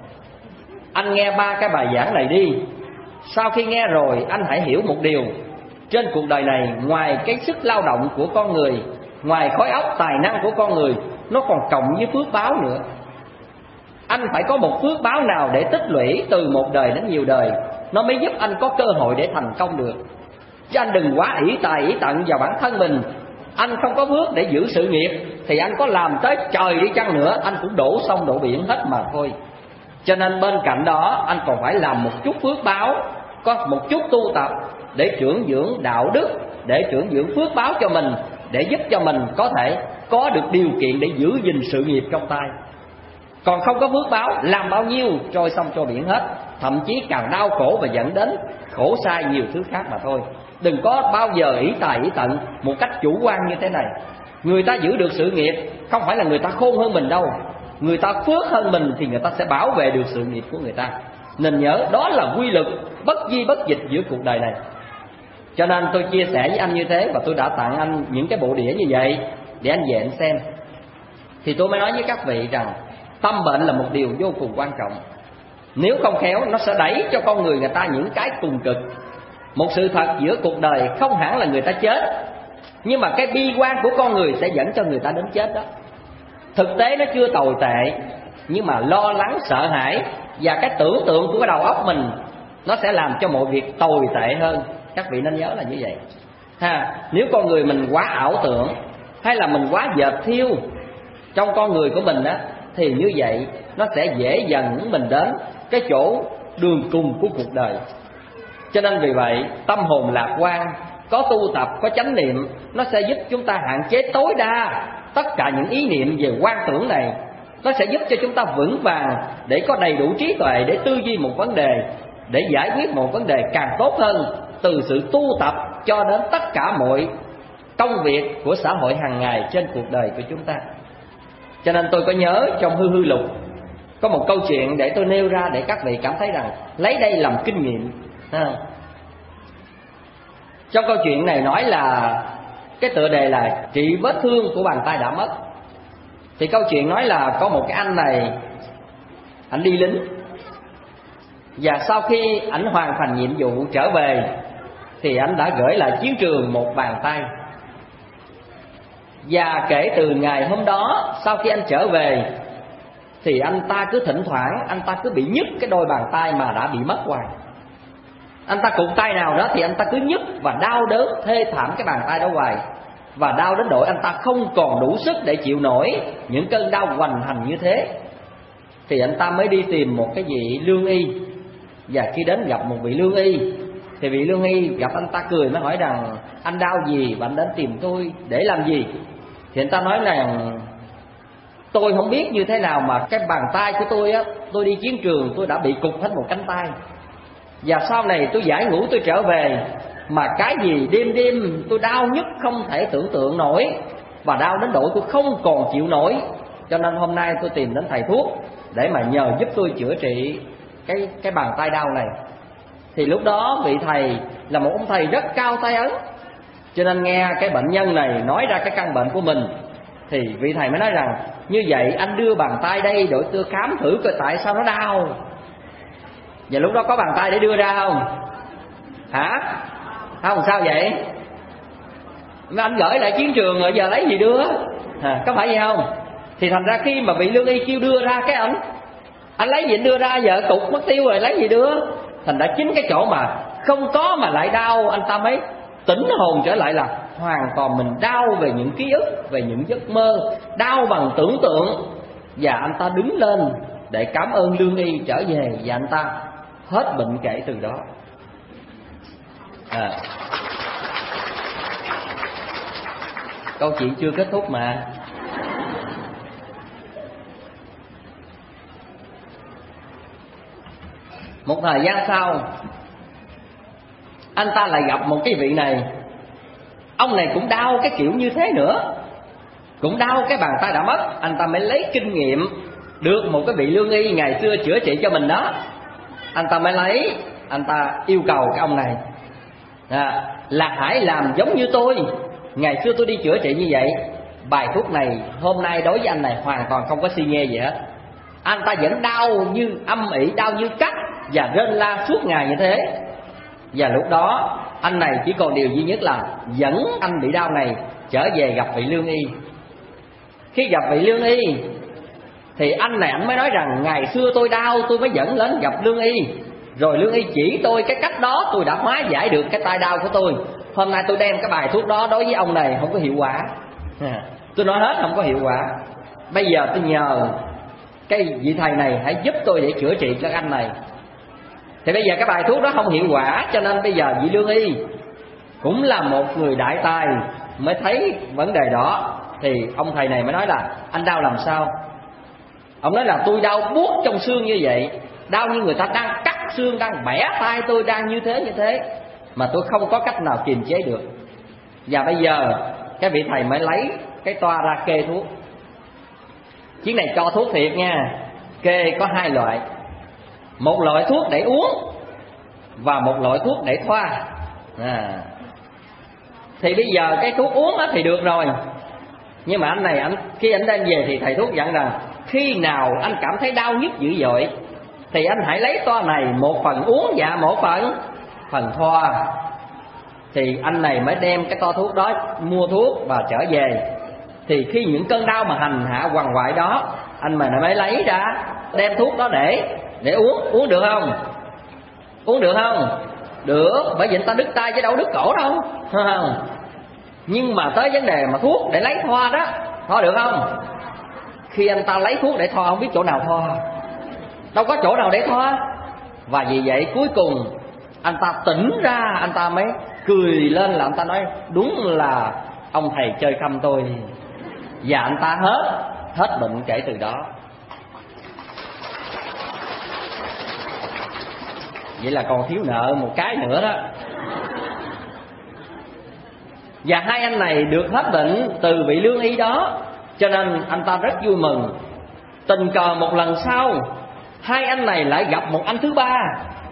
[SPEAKER 3] Anh nghe 3 cái bài giảng này đi. Sau khi nghe rồi anh hãy hiểu một điều: trên cuộc đời này, ngoài cái sức lao động của con người, ngoài khối óc tài năng của con người, nó còn cộng với phước báo nữa. Anh phải có một phước báo nào để tích lũy từ một đời đến nhiều đời, nó mới giúp anh có cơ hội để thành công được. Chứ anh đừng quá ỷ tài ỷ tận vào bản thân mình. Anh không có phước để giữ sự nghiệp thì anh có làm tới trời đi chăng nữa, anh cũng đổ sông đổ biển hết mà thôi. Cho nên bên cạnh đó anh còn phải làm một chút phước báo, có một chút tu tập để trưởng dưỡng đạo đức, để trưởng dưỡng phước báo cho mình, để giúp cho mình có thể có được điều kiện để giữ gìn sự nghiệp trong tay. Còn không có phước báo, làm bao nhiêu trôi sông trôi biển hết, thậm chí càng đau khổ và dẫn đến khổ sai nhiều thứ khác mà thôi. Đừng có bao giờ ỷ tài ỷ tận một cách chủ quan như thế này. Người ta giữ được sự nghiệp không phải là người ta khôn hơn mình đâu. Người ta phước hơn mình thì người ta sẽ bảo vệ được sự nghiệp của người ta. Nên nhớ đó là quy luật bất di bất dịch giữa cuộc đời này. Cho nên tôi chia sẻ với anh như thế, và tôi đã tặng anh những cái bộ đĩa như vậy để anh về anh xem. Thì tôi mới nói với các vị rằng tâm bệnh là một điều vô cùng quan trọng. Nếu không khéo nó sẽ đẩy cho con người ta những cái cùng cực. Một sự thật giữa cuộc đời không hẳn là người ta chết, nhưng mà cái bi quan của con người sẽ dẫn cho người ta đến chết đó. Thực tế nó chưa tồi tệ, nhưng mà lo lắng, sợ hãi và cái tưởng tượng của cái đầu óc mình nó sẽ làm cho mọi việc tồi tệ hơn. Các vị nên nhớ là như vậy Nếu con người mình quá ảo tưởng, hay là mình quá dệt thiêu trong con người của mình á, thì như vậy nó sẽ dễ dần dẫn mình đến cái chỗ đường cùng của cuộc đời. Cho nên vì vậy, tâm hồn lạc quan, có tu tập, có chánh niệm, nó sẽ giúp chúng ta hạn chế tối đa tất cả những ý niệm về quan tưởng này. Nó sẽ giúp cho chúng ta vững vàng để có đầy đủ trí tuệ để tư duy một vấn đề, để giải quyết một vấn đề càng tốt hơn, từ sự tu tập cho đến tất cả mọi công việc của xã hội hàng ngày trên cuộc đời của chúng ta. Cho nên tôi có nhớ trong Hư Hư Lục có một câu chuyện để tôi nêu ra để các vị cảm thấy rằng lấy đây làm kinh nghiệm. Trong câu chuyện này nói là cái tựa đề là trị vết thương của bàn tay đã mất. Thì câu chuyện nói là có một cái anh này, anh đi lính, và sau khi anh hoàn thành nhiệm vụ trở về thì anh đã gửi lại chiến trường một bàn tay. Và kể từ ngày hôm đó, sau khi anh trở về thì anh ta cứ thỉnh thoảng anh ta cứ bị nhức cái đôi bàn tay mà đã bị mất hoài. Anh ta cụt tay nào đó thì anh ta cứ nhức và đau đớn thê thảm cái bàn tay đó hoài, và đau đến độ anh ta không còn đủ sức để chịu nổi những cơn đau hoành hành như thế. Thì anh ta mới đi tìm một cái vị lương y. Và khi đến gặp một vị lương y thì vị lương y gặp anh ta cười, mới hỏi rằng anh đau gì và anh đến tìm tôi để làm gì. Thì anh ta nói rằng tôi không biết như thế nào mà cái bàn tay của tôi á, tôi đi chiến trường tôi đã bị cụt hết một cánh tay, và sau này tôi giải ngũ tôi trở về mà cái gì đêm đêm tôi đau nhức không thể tưởng tượng nổi, và đau đến độ tôi không còn chịu nổi. Cho nên hôm nay tôi tìm đến thầy thuốc để mà nhờ giúp tôi chữa trị cái bàn tay đau này. Thì lúc đó vị thầy là một ông thầy rất cao tay ấn, cho nên nghe cái bệnh nhân này nói ra cái căn bệnh của mình, thì vị thầy mới nói rằng như vậy anh đưa bàn tay đây để tôi khám thử coi tại sao nó đau. Và lúc đó có bàn tay để đưa ra không? Hả? Không, sao vậy? Anh gửi lại chiến trường rồi giờ lấy gì đưa? Có phải vậy không? Thì thành ra khi mà vị lương y kêu đưa ra cái anh lấy gì đưa ra, vợ cục mất tiêu rồi lấy gì đưa? Thành ra chính cái chỗ mà không có mà lại đau, anh ta mới tỉnh hồn trở lại là hoàn toàn mình đau về những ký ức, về những giấc mơ, đau bằng tưởng tượng. Và anh ta đứng lên để cảm ơn lương y trở về, và anh ta hết bệnh kể từ đó. Câu chuyện chưa kết thúc mà. Một thời gian sau, anh ta lại gặp một cái vị này. Ông này cũng đau cái kiểu như thế nữa, cũng đau cái bàn tay đã mất. Anh ta mới lấy kinh nghiệm được một cái vị lương y ngày xưa chữa trị cho mình đó. Anh ta mới lấy, anh ta yêu cầu cái ông này là hãy làm giống như tôi. Ngày xưa tôi đi chữa trị như vậy, bài thuốc này hôm nay đối với anh này hoàn toàn không có xi nhê gì hết. Anh ta vẫn đau như âm ỉ, đau như cắt và rên la suốt ngày như thế. Và lúc đó anh này chỉ còn điều duy nhất là dẫn anh bị đau này trở về gặp vị lương y. Khi gặp vị lương y thì anh này anh mới nói rằng ngày xưa tôi đau tôi mới dẫn lên gặp lương y, rồi lương y chỉ tôi cái cách đó, tôi đã hóa giải được cái tai đau của tôi. Hôm nay tôi đem cái bài thuốc đó đối với ông này không có hiệu quả. Tôi nói hết không có hiệu quả. Bây giờ tôi nhờ cái vị thầy này hãy giúp tôi để chữa trị cho anh này. Thì bây giờ cái bài thuốc đó không hiệu quả, cho nên bây giờ vị lương y cũng là một người đại tài mới thấy vấn đề đó. Thì ông thầy này mới nói là anh đau làm sao? Ông nói là tôi đau buốt trong xương như vậy, đau như người ta đang cắt xương, đang bẻ tay tôi, đang như thế mà tôi không có cách nào kiềm chế được. Và bây giờ cái vị thầy mới lấy cái toa ra kê thuốc. Chuyến này cho thuốc thiệt nha. Kê có hai loại, một loại thuốc để uống và một loại thuốc để thoa. Thì bây giờ cái thuốc uống thì được rồi, nhưng mà anh này khi anh đem về thì thầy thuốc dặn rằng khi nào anh cảm thấy đau nhức dữ dội thì anh hãy lấy toa này, một phần uống và một phần thoa. Thì anh này mới đem cái toa thuốc đó mua thuốc và trở về. Thì khi những cơn đau mà hành hạ quằn quại đó, anh này mới lấy ra đem thuốc đó để uống được không? Uống được không? Được, bởi vì anh ta đứt tay chứ đâu đứt cổ đâu. Nhưng mà tới vấn đề mà thuốc để lấy thoa đó, thoa được không? Khi anh ta lấy thuốc để thoa không biết chỗ nào thoa, đâu có chỗ nào để thoa. Và vì vậy cuối cùng anh ta tỉnh ra, anh ta mới cười lên, là anh ta nói đúng là ông thầy chơi khăm tôi. Và anh ta hết bệnh kể từ đó. Vậy là còn thiếu nợ một cái nữa đó. Và hai anh này được hết bệnh từ vị lương y đó, cho nên anh ta rất vui mừng. Tình cờ một lần sau, hai anh này lại gặp một anh thứ ba.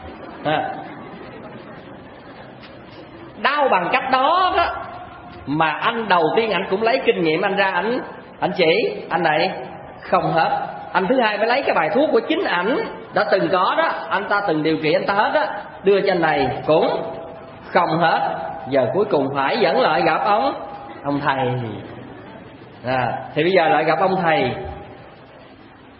[SPEAKER 3] Đau bằng cách đó đó mà anh đầu tiên anh cũng lấy kinh nghiệm anh ra, anh chỉ anh này không hết. Anh thứ hai mới lấy cái bài thuốc của chính ảnh đã từng có đó, anh ta từng điều trị anh ta hết đó, đưa cho anh này cũng không hết. Giờ cuối cùng phải dẫn lại gặp ông thầy. Thì bây giờ lại gặp ông thầy.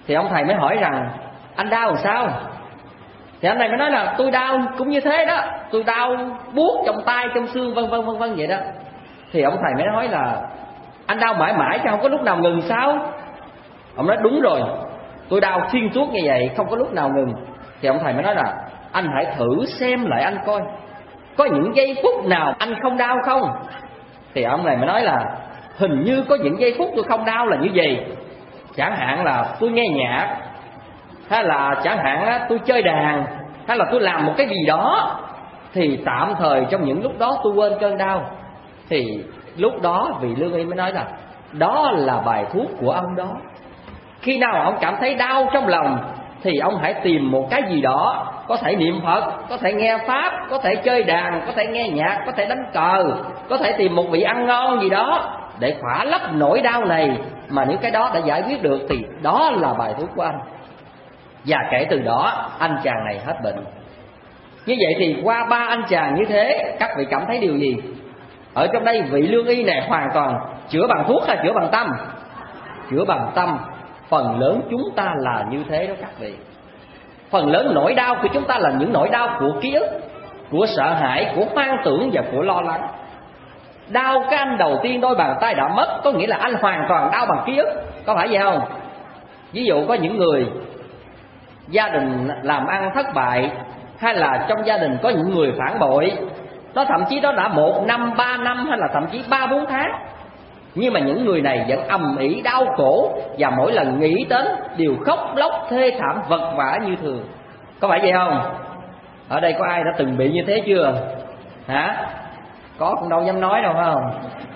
[SPEAKER 3] Thì ông thầy mới hỏi rằng anh đau làm sao? Thì anh này mới nói là tôi đau cũng như thế đó, tôi đau buốt trong tay trong xương vân vân vậy đó. Thì ông thầy mới nói là anh đau mãi mãi chứ không có lúc nào ngừng sao? Ông nói đúng rồi, tôi đau xuyên suốt như vậy không có lúc nào ngừng. Thì ông thầy mới nói là anh hãy thử xem lại anh coi, có những giây phút nào anh không đau không? Thì ông này mới nói là hình như có những giây phút tôi không đau là như vậy. Chẳng hạn là tôi nghe nhạc, hay là chẳng hạn là tôi chơi đàn, hay là tôi làm một cái gì đó, thì tạm thời trong những lúc đó tôi quên cơn đau. Thì lúc đó vị lương y mới nói là đó là bài thuốc của ông đó. Khi nào ông cảm thấy đau trong lòng thì ông hãy tìm một cái gì đó, có thể niệm Phật, có thể nghe Pháp, có thể chơi đàn, có thể nghe nhạc, có thể đánh cờ, có thể tìm một vị ăn ngon gì đó để khỏa lấp nỗi đau này. Mà nếu cái đó đã giải quyết được thì đó là bài thuốc của anh. Và kể từ đó anh chàng này hết bệnh. Như vậy thì qua 3 anh chàng như thế, các vị cảm thấy điều gì? Ở trong đây vị lương y này hoàn toàn chữa bằng thuốc hay chữa bằng tâm? Chữa bằng tâm. Phần lớn chúng ta là như thế đó các vị. Phần lớn nỗi đau của chúng ta là những nỗi đau của ký ức, của sợ hãi, của hoang tưởng và của lo lắng. Đau cái anh đầu tiên đôi bàn tay đã mất, có nghĩa là anh hoàn toàn đau bằng ký ức, có phải vậy không? Ví dụ có những người gia đình làm ăn thất bại, hay là trong gia đình có những người phản bội, nó thậm chí đó đã 1 năm, 3 năm, hay là thậm chí 3-4 tháng, nhưng mà những người này vẫn ầm ĩ đau khổ, và mỗi lần nghĩ đến đều khóc lóc thê thảm vật vã như thường. Có phải vậy không? Ở đây có ai đã từng bị như thế chưa? Hả? Có cũng đâu dám nói đâu phải không?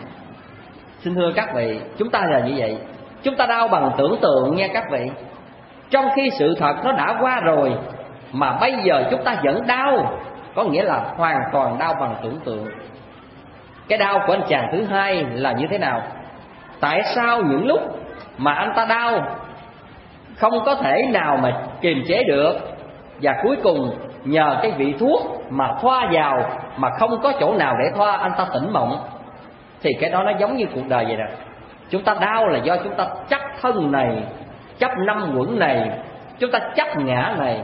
[SPEAKER 3] Xin thưa các vị, chúng ta là như vậy. Chúng ta đau bằng tưởng tượng nha các vị. Trong khi sự thật nó đã qua rồi, mà bây giờ chúng ta vẫn đau, có nghĩa là hoàn toàn đau bằng tưởng tượng. Cái đau của anh chàng thứ hai là như thế nào? Tại sao những lúc mà anh ta đau không có thể nào mà kiềm chế được, và cuối cùng nhờ cái vị thuốc mà thoa vào mà không có chỗ nào để thoa, anh ta tỉnh mộng. Thì cái đó nó giống như cuộc đời vậy nè. Chúng ta đau là do chúng ta chấp thân này, chấp 5 quẩn này, chúng ta chấp ngã này.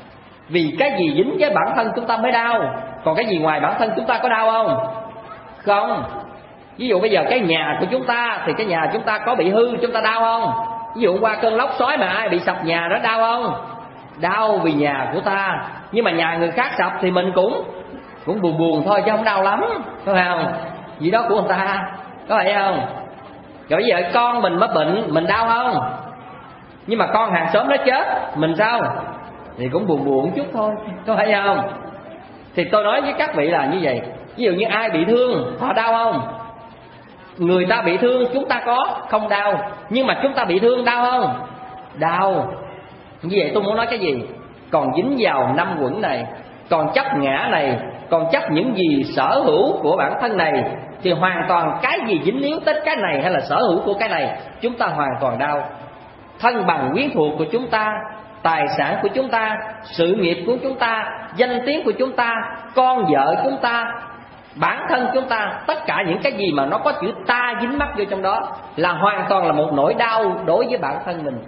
[SPEAKER 3] Vì cái gì dính với bản thân chúng ta mới đau, còn cái gì ngoài bản thân chúng ta có đau không? Không. Ví dụ bây giờ cái nhà của chúng ta, thì cái nhà chúng ta có bị hư, chúng ta đau không? Ví dụ qua cơn lốc xoáy mà ai bị sập nhà đó đau không? Đau vì nhà của ta. Nhưng mà nhà người khác sập thì mình cũng buồn buồn thôi chứ không đau lắm, có phải không? Vì đó của người ta, có phải không? Rồi bây giờ con mình mới bệnh, mình đau không? Nhưng mà con hàng xóm nó chết, mình sao? Thì cũng buồn buồn chút thôi, có phải không? Thì tôi nói với các vị là như vậy. Ví dụ như ai bị thương, họ đau không? Người ta bị thương chúng ta có không đau, nhưng mà chúng ta bị thương đau không? Đau. Như vậy tôi muốn nói cái gì? Còn dính vào 5 quẩn này, còn chấp ngã này, còn chấp những gì sở hữu của bản thân này, thì hoàn toàn cái gì dính líu tới cái này hay là sở hữu của cái này, chúng ta hoàn toàn đau. Thân bằng quyến thuộc của chúng ta, tài sản của chúng ta, sự nghiệp của chúng ta, danh tiếng của chúng ta, con vợ chúng ta, bản thân chúng ta, tất cả những cái gì mà nó có chữ ta dính mắc vô trong đó là hoàn toàn là một nỗi đau đối với bản thân mình.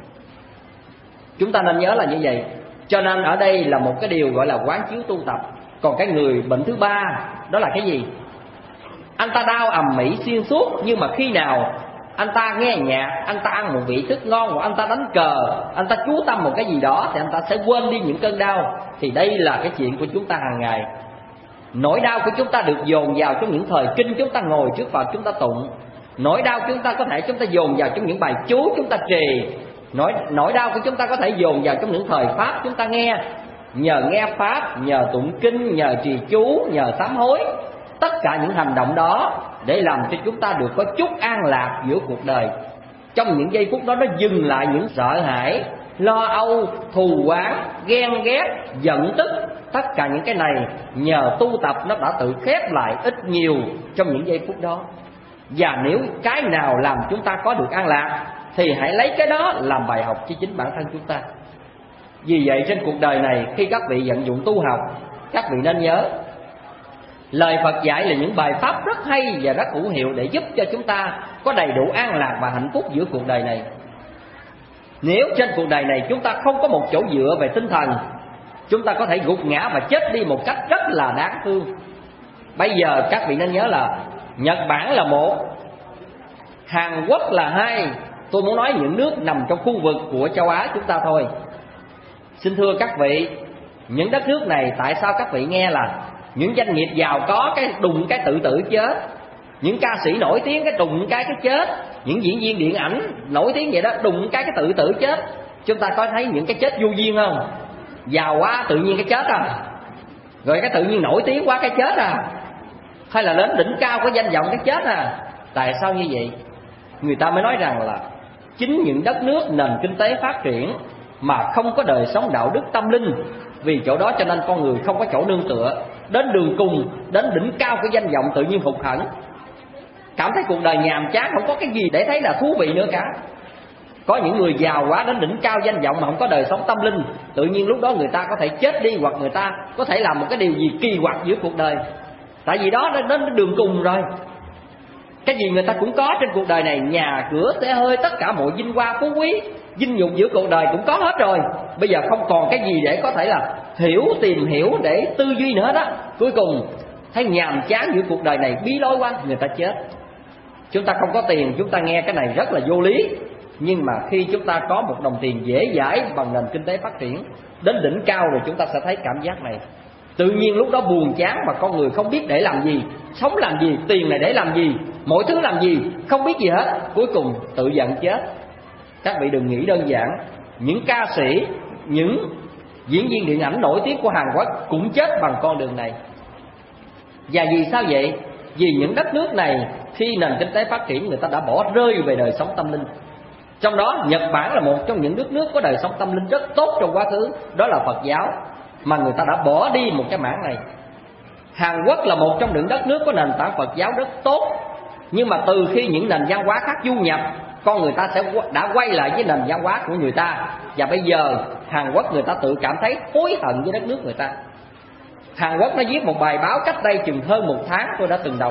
[SPEAKER 3] Chúng ta nên nhớ là như vậy. Cho nên ở đây là một cái điều gọi là quán chiếu tu tập. Còn cái người bệnh thứ ba, đó là cái gì? Anh ta đau ầm ĩ xuyên suốt, nhưng mà khi nào anh ta nghe nhạc, anh ta ăn một vị thức ngon, hoặc anh ta đánh cờ, anh ta chú tâm một cái gì đó, thì anh ta sẽ quên đi những cơn đau. Thì đây là cái chuyện của chúng ta hàng ngày. Nỗi đau của chúng ta được dồn vào trong những thời kinh chúng ta ngồi trước Phật chúng ta tụng. Nỗi đau chúng ta có thể chúng ta dồn vào trong những bài chú chúng ta trì. Nỗi đau của chúng ta có thể dồn vào trong những thời Pháp chúng ta nghe. Nhờ nghe Pháp, nhờ tụng kinh, nhờ trì chú, nhờ sám hối. Tất cả những hành động đó để làm cho chúng ta được có chút an lạc giữa cuộc đời. Trong những giây phút đó nó dừng lại những sợ hãi, lo âu, thù oán, ghen ghét, giận tức. Tất cả những cái này nhờ tu tập nó đã tự khép lại ít nhiều trong những giây phút đó. Và nếu cái nào làm chúng ta có được an lạc thì hãy lấy cái đó làm bài học cho chính bản thân chúng ta. Vì vậy trên cuộc đời này, khi các vị vận dụng tu học, các vị nên nhớ lời Phật dạy là những bài pháp rất hay và rất hữu hiệu để giúp cho chúng ta có đầy đủ an lạc và hạnh phúc giữa cuộc đời này. Nếu trên cuộc đời này chúng ta không có một chỗ dựa về tinh thần, chúng ta có thể gục ngã và chết đi một cách rất là đáng thương. Bây giờ các vị nên nhớ là Nhật Bản là một, Hàn Quốc là hai. Tôi muốn nói những nước nằm trong khu vực của châu Á chúng ta thôi. Xin thưa các vị, những đất nước này tại sao các vị nghe là những doanh nghiệp giàu có cái đùng cái tự tử chết, những ca sĩ nổi tiếng cái đùng cái chết, những diễn viên điện ảnh nổi tiếng vậy đó đùng cái tự tử chết. Chúng ta có thấy những cái chết vô duyên không? Giàu quá tự nhiên cái chết à, rồi cái tự nhiên nổi tiếng quá cái chết à, hay là đến đỉnh cao có danh vọng cái chết à? Tại sao như vậy? Người ta mới nói rằng là chính những đất nước nền kinh tế phát triển mà không có đời sống đạo đức tâm linh, vì chỗ đó cho nên con người không có chỗ nương tựa, đến đường cùng, đến đỉnh cao của danh vọng tự nhiên hụt hẫng, cảm thấy cuộc đời nhàm chán, không có cái gì để thấy là thú vị nữa cả. Có những người giàu quá đến đỉnh cao danh vọng mà không có đời sống tâm linh, tự nhiên lúc đó người ta có thể chết đi, hoặc người ta có thể làm một cái điều gì kỳ quặc giữa cuộc đời. Tại vì đó đã đến đường cùng rồi. Cái gì người ta cũng có trên cuộc đời này, nhà cửa xe hơi, tất cả mọi vinh hoa phú quý, vinh nhục giữa cuộc đời cũng có hết rồi. Bây giờ không còn cái gì để có thể là tìm hiểu để tư duy nữa đó. Cuối cùng thấy nhàm chán giữa cuộc đời này, bí lối quá, người ta chết. Chúng ta không có tiền, chúng ta nghe cái này rất là vô lý. Nhưng mà khi chúng ta có một đồng tiền dễ dãi bằng nền kinh tế phát triển đến đỉnh cao rồi, chúng ta sẽ thấy cảm giác này. Tự nhiên lúc đó buồn chán mà con người không biết để làm gì, sống làm gì, tiền này để làm gì, mọi thứ làm gì, không biết gì hết, cuối cùng tự giận chết. Các vị đừng nghĩ đơn giản, những ca sĩ, những diễn viên điện ảnh nổi tiếng của Hàn Quốc cũng chết bằng con đường này. Và vì sao vậy? Vì những đất nước này khi nền kinh tế phát triển, người ta đã bỏ rơi về đời sống tâm linh. Trong đó Nhật Bản là một trong những đất nước có đời sống tâm linh rất tốt trong quá khứ, đó là Phật giáo, mà người ta đã bỏ đi một cái mảng này. Hàn Quốc là một trong những đất nước có nền tảng Phật giáo rất tốt, nhưng mà từ khi những nền văn hóa khác du nhập, con người ta đã quay lại với nền văn hóa của người ta. Và bây giờ Hàn Quốc người ta tự cảm thấy hối hận với đất nước người ta. Hàn Quốc nó viết một bài báo cách đây chừng hơn 1 tháng, tôi đã từng đọc.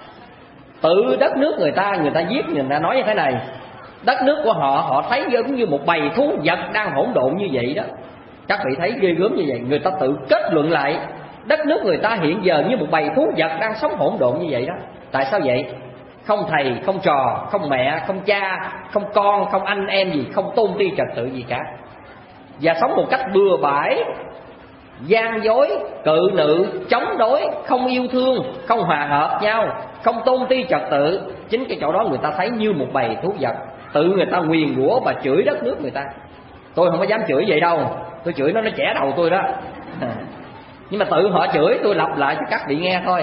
[SPEAKER 3] Tự đất nước người ta viết, người ta nói như thế này: đất nước của họ thấy giống như một bầy thú vật đang hỗn độn như vậy đó. Các vị thấy ghê gớm như vậy. Người ta tự kết luận lại đất nước người ta hiện giờ như một bầy thú vật đang sống hỗn độn như vậy đó. Tại sao vậy? Không thầy, không trò, không mẹ, không cha, không con, không anh em gì, không tôn ti trật tự gì cả. Và sống một cách bừa bãi, gian dối, cự nữ, chống đối, không yêu thương, không hòa hợp nhau, không tôn ti trật tự. Chính cái chỗ đó người ta thấy như một bầy thú vật. Tự người ta nguyền rủa và chửi đất nước người ta. Tôi không có dám chửi vậy đâu, tôi chửi nó chẻ đầu tôi đó. Nhưng mà tự họ chửi, tôi lặp lại cho các vị nghe thôi.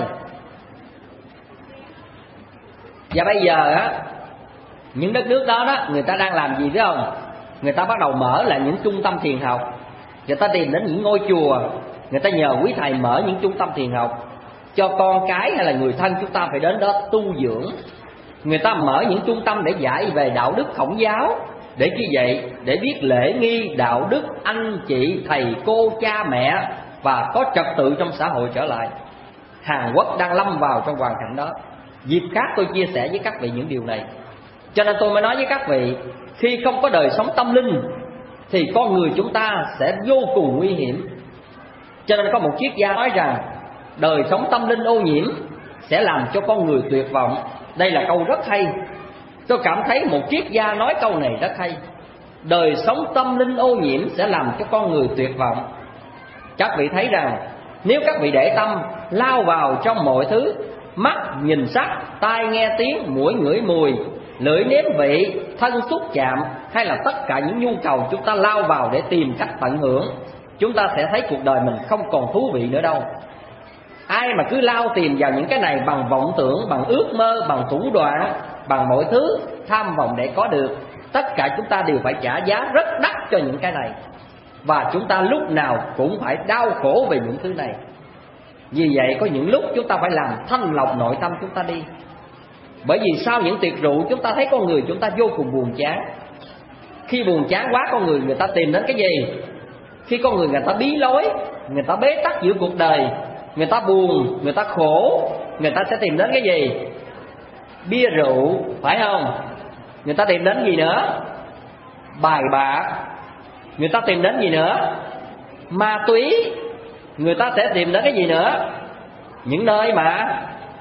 [SPEAKER 3] Và bây giờ á, những đất nước đó đó, người ta đang làm gì biết không? Người ta bắt đầu mở lại những trung tâm thiền học. Người ta tìm đến những ngôi chùa, người ta nhờ quý thầy mở những trung tâm thiền học cho con cái hay là người thân chúng ta phải đến đó tu dưỡng. Người ta mở những trung tâm để dạy về đạo đức Khổng giáo. Để chi vậy? Để biết lễ nghi, đạo đức, anh chị, thầy, cô, cha, mẹ, và có trật tự trong xã hội trở lại. Hàn Quốc đang lâm vào trong hoàn cảnh đó. Dịp khác tôi chia sẻ với các vị những điều này. Cho nên tôi mới nói với các vị, khi không có đời sống tâm linh thì con người chúng ta sẽ vô cùng nguy hiểm. Cho nên có một triết gia nói rằng đời sống tâm linh ô nhiễm sẽ làm cho con người tuyệt vọng. Đây là câu rất hay. Tôi cảm thấy một triết gia nói câu này rất hay. Đời sống tâm linh ô nhiễm sẽ làm cho con người tuyệt vọng. Các vị thấy rằng nếu các vị để tâm lao vào trong mọi thứ, mắt nhìn sắc, tai nghe tiếng, mũi ngửi mùi, lưỡi nếm vị, thân xúc chạm, hay là tất cả những nhu cầu chúng ta lao vào để tìm cách tận hưởng, chúng ta sẽ thấy cuộc đời mình không còn thú vị nữa đâu. Ai mà cứ lao tìm vào những cái này bằng vọng tưởng, bằng ước mơ, bằng thủ đoạn, bằng mọi thứ tham vọng để có được, tất cả chúng ta đều phải trả giá rất đắt cho những cái này. Và chúng ta lúc nào cũng phải đau khổ về những thứ này. Vì vậy có những lúc chúng ta phải làm thanh lọc nội tâm chúng ta đi. Bởi vì sau những tiệc rượu chúng ta thấy con người chúng ta vô cùng buồn chán. Khi buồn chán quá, con người ta tìm đến cái gì? Khi con người ta bí lối, người ta bế tắc giữa cuộc đời, người ta buồn, người ta khổ, người ta sẽ tìm đến cái gì? Bia rượu, phải không? Người ta tìm đến gì nữa? bài bạc. Người ta tìm đến gì nữa? Ma túy. Người ta sẽ tìm đến cái gì nữa? Những nơi mà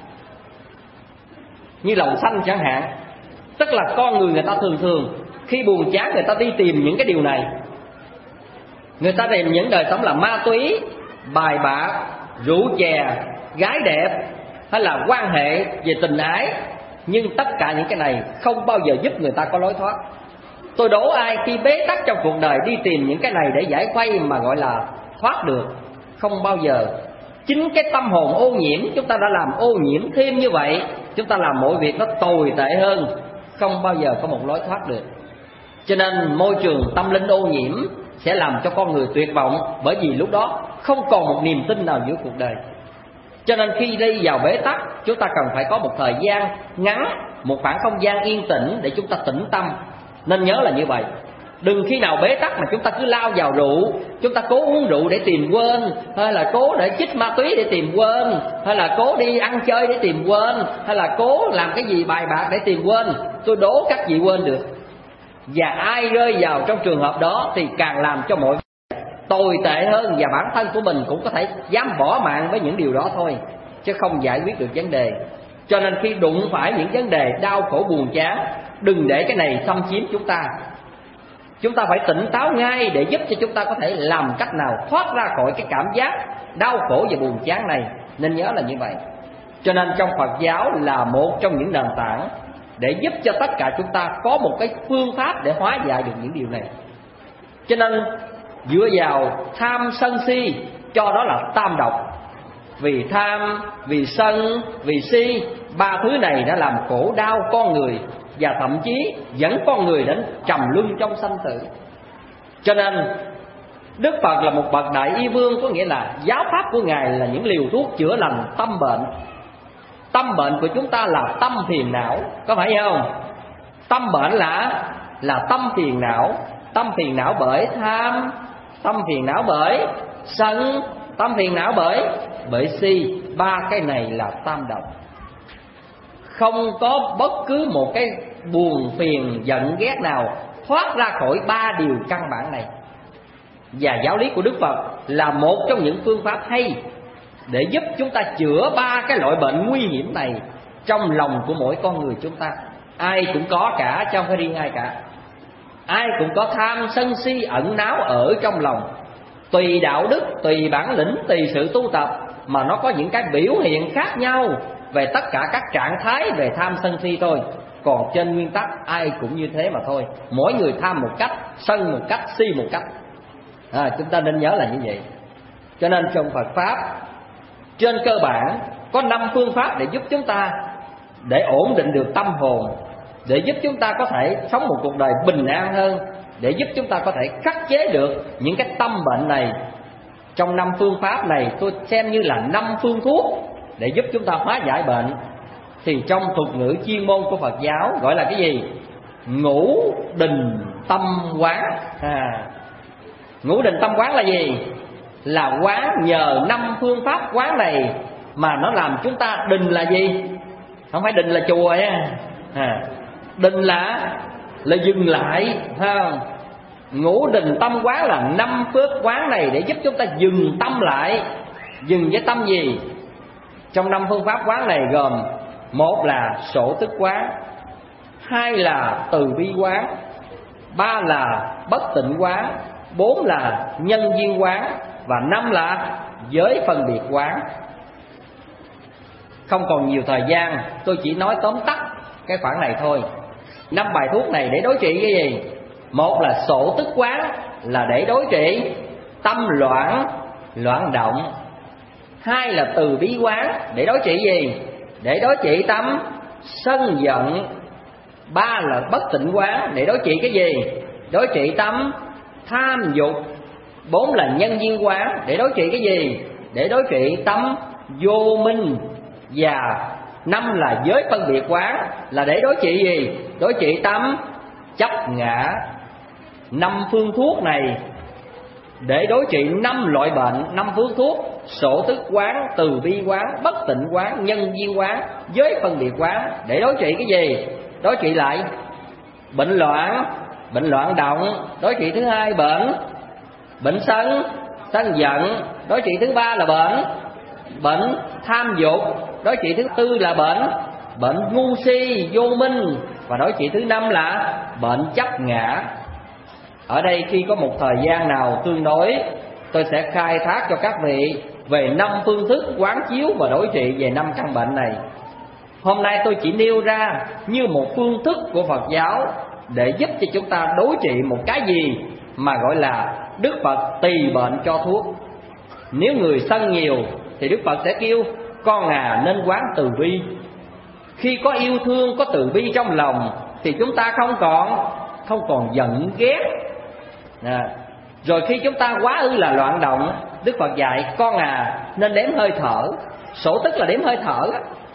[SPEAKER 3] như lòng xanh chẳng hạn. Tức là con người ta thường khi buồn chán người ta đi tìm những cái điều này. Người ta tìm những đời sống là ma túy, bài bạc, rượu chè, gái đẹp, hay là quan hệ về tình ái. Nhưng tất cả những cái này không bao giờ giúp người ta có lối thoát. Tôi đố ai khi bế tắc trong cuộc đời đi tìm những cái này để giải khuây mà gọi là thoát được? Không bao giờ. Chính cái tâm hồn ô nhiễm, chúng ta đã làm ô nhiễm thêm như vậy, chúng ta làm mọi việc nó tồi tệ hơn, không bao giờ có một lối thoát được. Cho nên môi trường tâm linh ô nhiễm sẽ làm cho con người tuyệt vọng, bởi vì lúc đó không còn một niềm tin nào giữa cuộc đời. Cho nên khi đi vào bế tắc, chúng ta cần phải có một thời gian ngắn, một khoảng không gian yên tĩnh để chúng ta tĩnh tâm. Nên nhớ là như vậy. Đừng khi nào bế tắc mà chúng ta cứ lao vào rượu, chúng ta cố uống rượu để tìm quên, hay là cố để chích ma túy để tìm quên, hay là cố đi ăn chơi để tìm quên, hay là cố làm cái gì bài bạc để tìm quên. Tôi đố các vị quên được. Và ai rơi vào trong trường hợp đó thì càng làm cho mọi tồi tệ hơn, và bản thân của mình cũng có thể dám bỏ mạng với những điều đó thôi, chứ không giải quyết được vấn đề. Cho nên khi đụng phải những vấn đề đau khổ buồn chán, đừng để cái này xâm chiếm chúng ta. Chúng ta phải tỉnh táo ngay để giúp cho chúng ta có thể làm cách nào thoát ra khỏi cái cảm giác đau khổ và buồn chán này. Nên nhớ là như vậy. Cho nên trong Phật giáo là một trong những nền tảng để giúp cho tất cả chúng ta có một cái phương pháp để hóa giải được những điều này. Cho nên dựa vào tham sân si, cho đó là tam độc. Vì tham, vì sân, vì si, ba thứ này đã làm khổ đau con người, và thậm chí dẫn con người đến trầm luân trong sanh tử. Cho nên Đức Phật là một bậc đại y vương, có nghĩa là giáo pháp của Ngài là những liều thuốc chữa lành tâm bệnh. Tâm bệnh của chúng ta là tâm phiền não, có phải không? Tâm bệnh là tâm phiền não. Tâm phiền não bởi tham, tâm phiền não bởi sân, tâm phiền não bởi si. Ba cái này là tam độc. Không có bất cứ một cái buồn phiền giận ghét nào thoát ra khỏi ba điều căn bản này. Và giáo lý của Đức Phật là một trong những phương pháp hay để giúp chúng ta chữa ba cái loại bệnh nguy hiểm này trong lòng của mỗi con người chúng ta. Ai cũng có cả, chứ không phải riêng ai cả. Ai cũng có tham sân si ẩn náu ở trong lòng. Tùy đạo đức, tùy bản lĩnh, tùy sự tu tập mà nó có những cái biểu hiện khác nhau về tất cả các trạng thái về tham sân si thôi. Còn trên nguyên tắc ai cũng như thế mà thôi. Mỗi người tham một cách, sân một cách, si một cách. Chúng ta nên nhớ là như vậy. Cho nên trong Phật Pháp, trên cơ bản có 5 phương pháp để giúp chúng ta để ổn định được tâm hồn, để giúp chúng ta có thể sống một cuộc đời bình an hơn, để giúp chúng ta có thể khắc chế được những cái tâm bệnh này. Trong 5 phương pháp này tôi xem như là 5 phương thuốc để giúp chúng ta hóa giải bệnh. Thì trong thuật ngữ chuyên môn của Phật giáo gọi là cái gì? Ngũ đình tâm quán. Ngũ đình tâm quán là gì? Là quán nhờ 5 phương pháp quán này mà nó làm chúng ta. Đình là gì? Không phải đình là chùa nha. Đình là dừng lại, ha. Ngũ đình tâm quán là 5 phước quán này để giúp chúng ta dừng tâm lại. Dừng với tâm gì? Trong 5 phương pháp quán này gồm: 1 là sổ tức quán, 2 là từ bi quán, 3 là bất tịnh quán, 4 là nhân duyên quán, và 5 là giới phân biệt quán. Không còn nhiều thời gian, tôi chỉ nói tóm tắt cái khoản này thôi. 5 bài thuốc này để đối trị cái gì? 1 là sổ tức quán, là để đối trị tâm loạn, loạn động. 2 là từ bi quán, để đối trị gì? Để đối trị tâm sân giận. 3 là bất tịnh quán, để đối trị cái gì? Đối trị tâm tham dục. 4 là nhân duyên quán, để đối trị cái gì? Để đối trị tâm vô minh. Và 5 là giới phân biệt quán, là để đối trị gì? Đối trị tâm chấp ngã. 5 phương thuốc này để đối trị 5 loại bệnh. 5 phương thuốc: sổ tức quán, từ bi quán, bất tịnh quán, nhân duyên quán, giới phân biệt quán, để đối trị cái gì? Đối trị lại bệnh loạn, bệnh loạn động. Đối trị thứ hai bệnh sân giận. Đối trị thứ ba là bệnh tham dục. Đối trị thứ tư là bệnh ngu si vô minh. Và đối trị thứ năm là bệnh chấp ngã. Ở đây khi có một thời gian nào tương đối, tôi sẽ khai thác cho các vị về 5 phương thức quán chiếu và đối trị về 5 căn bệnh này. Hôm nay tôi chỉ nêu ra như một phương thức của Phật giáo để giúp cho chúng ta đối trị một cái gì mà gọi là Đức Phật tùy bệnh cho thuốc. Nếu người sân nhiều thì Đức Phật sẽ kêu con nên quán từ bi. Khi có yêu thương, có từ bi trong lòng thì chúng ta không còn giận ghét. Rồi khi chúng ta quá ư là loạn động, Đức Phật dạy con nên đếm hơi thở. Sổ tức là đếm hơi thở.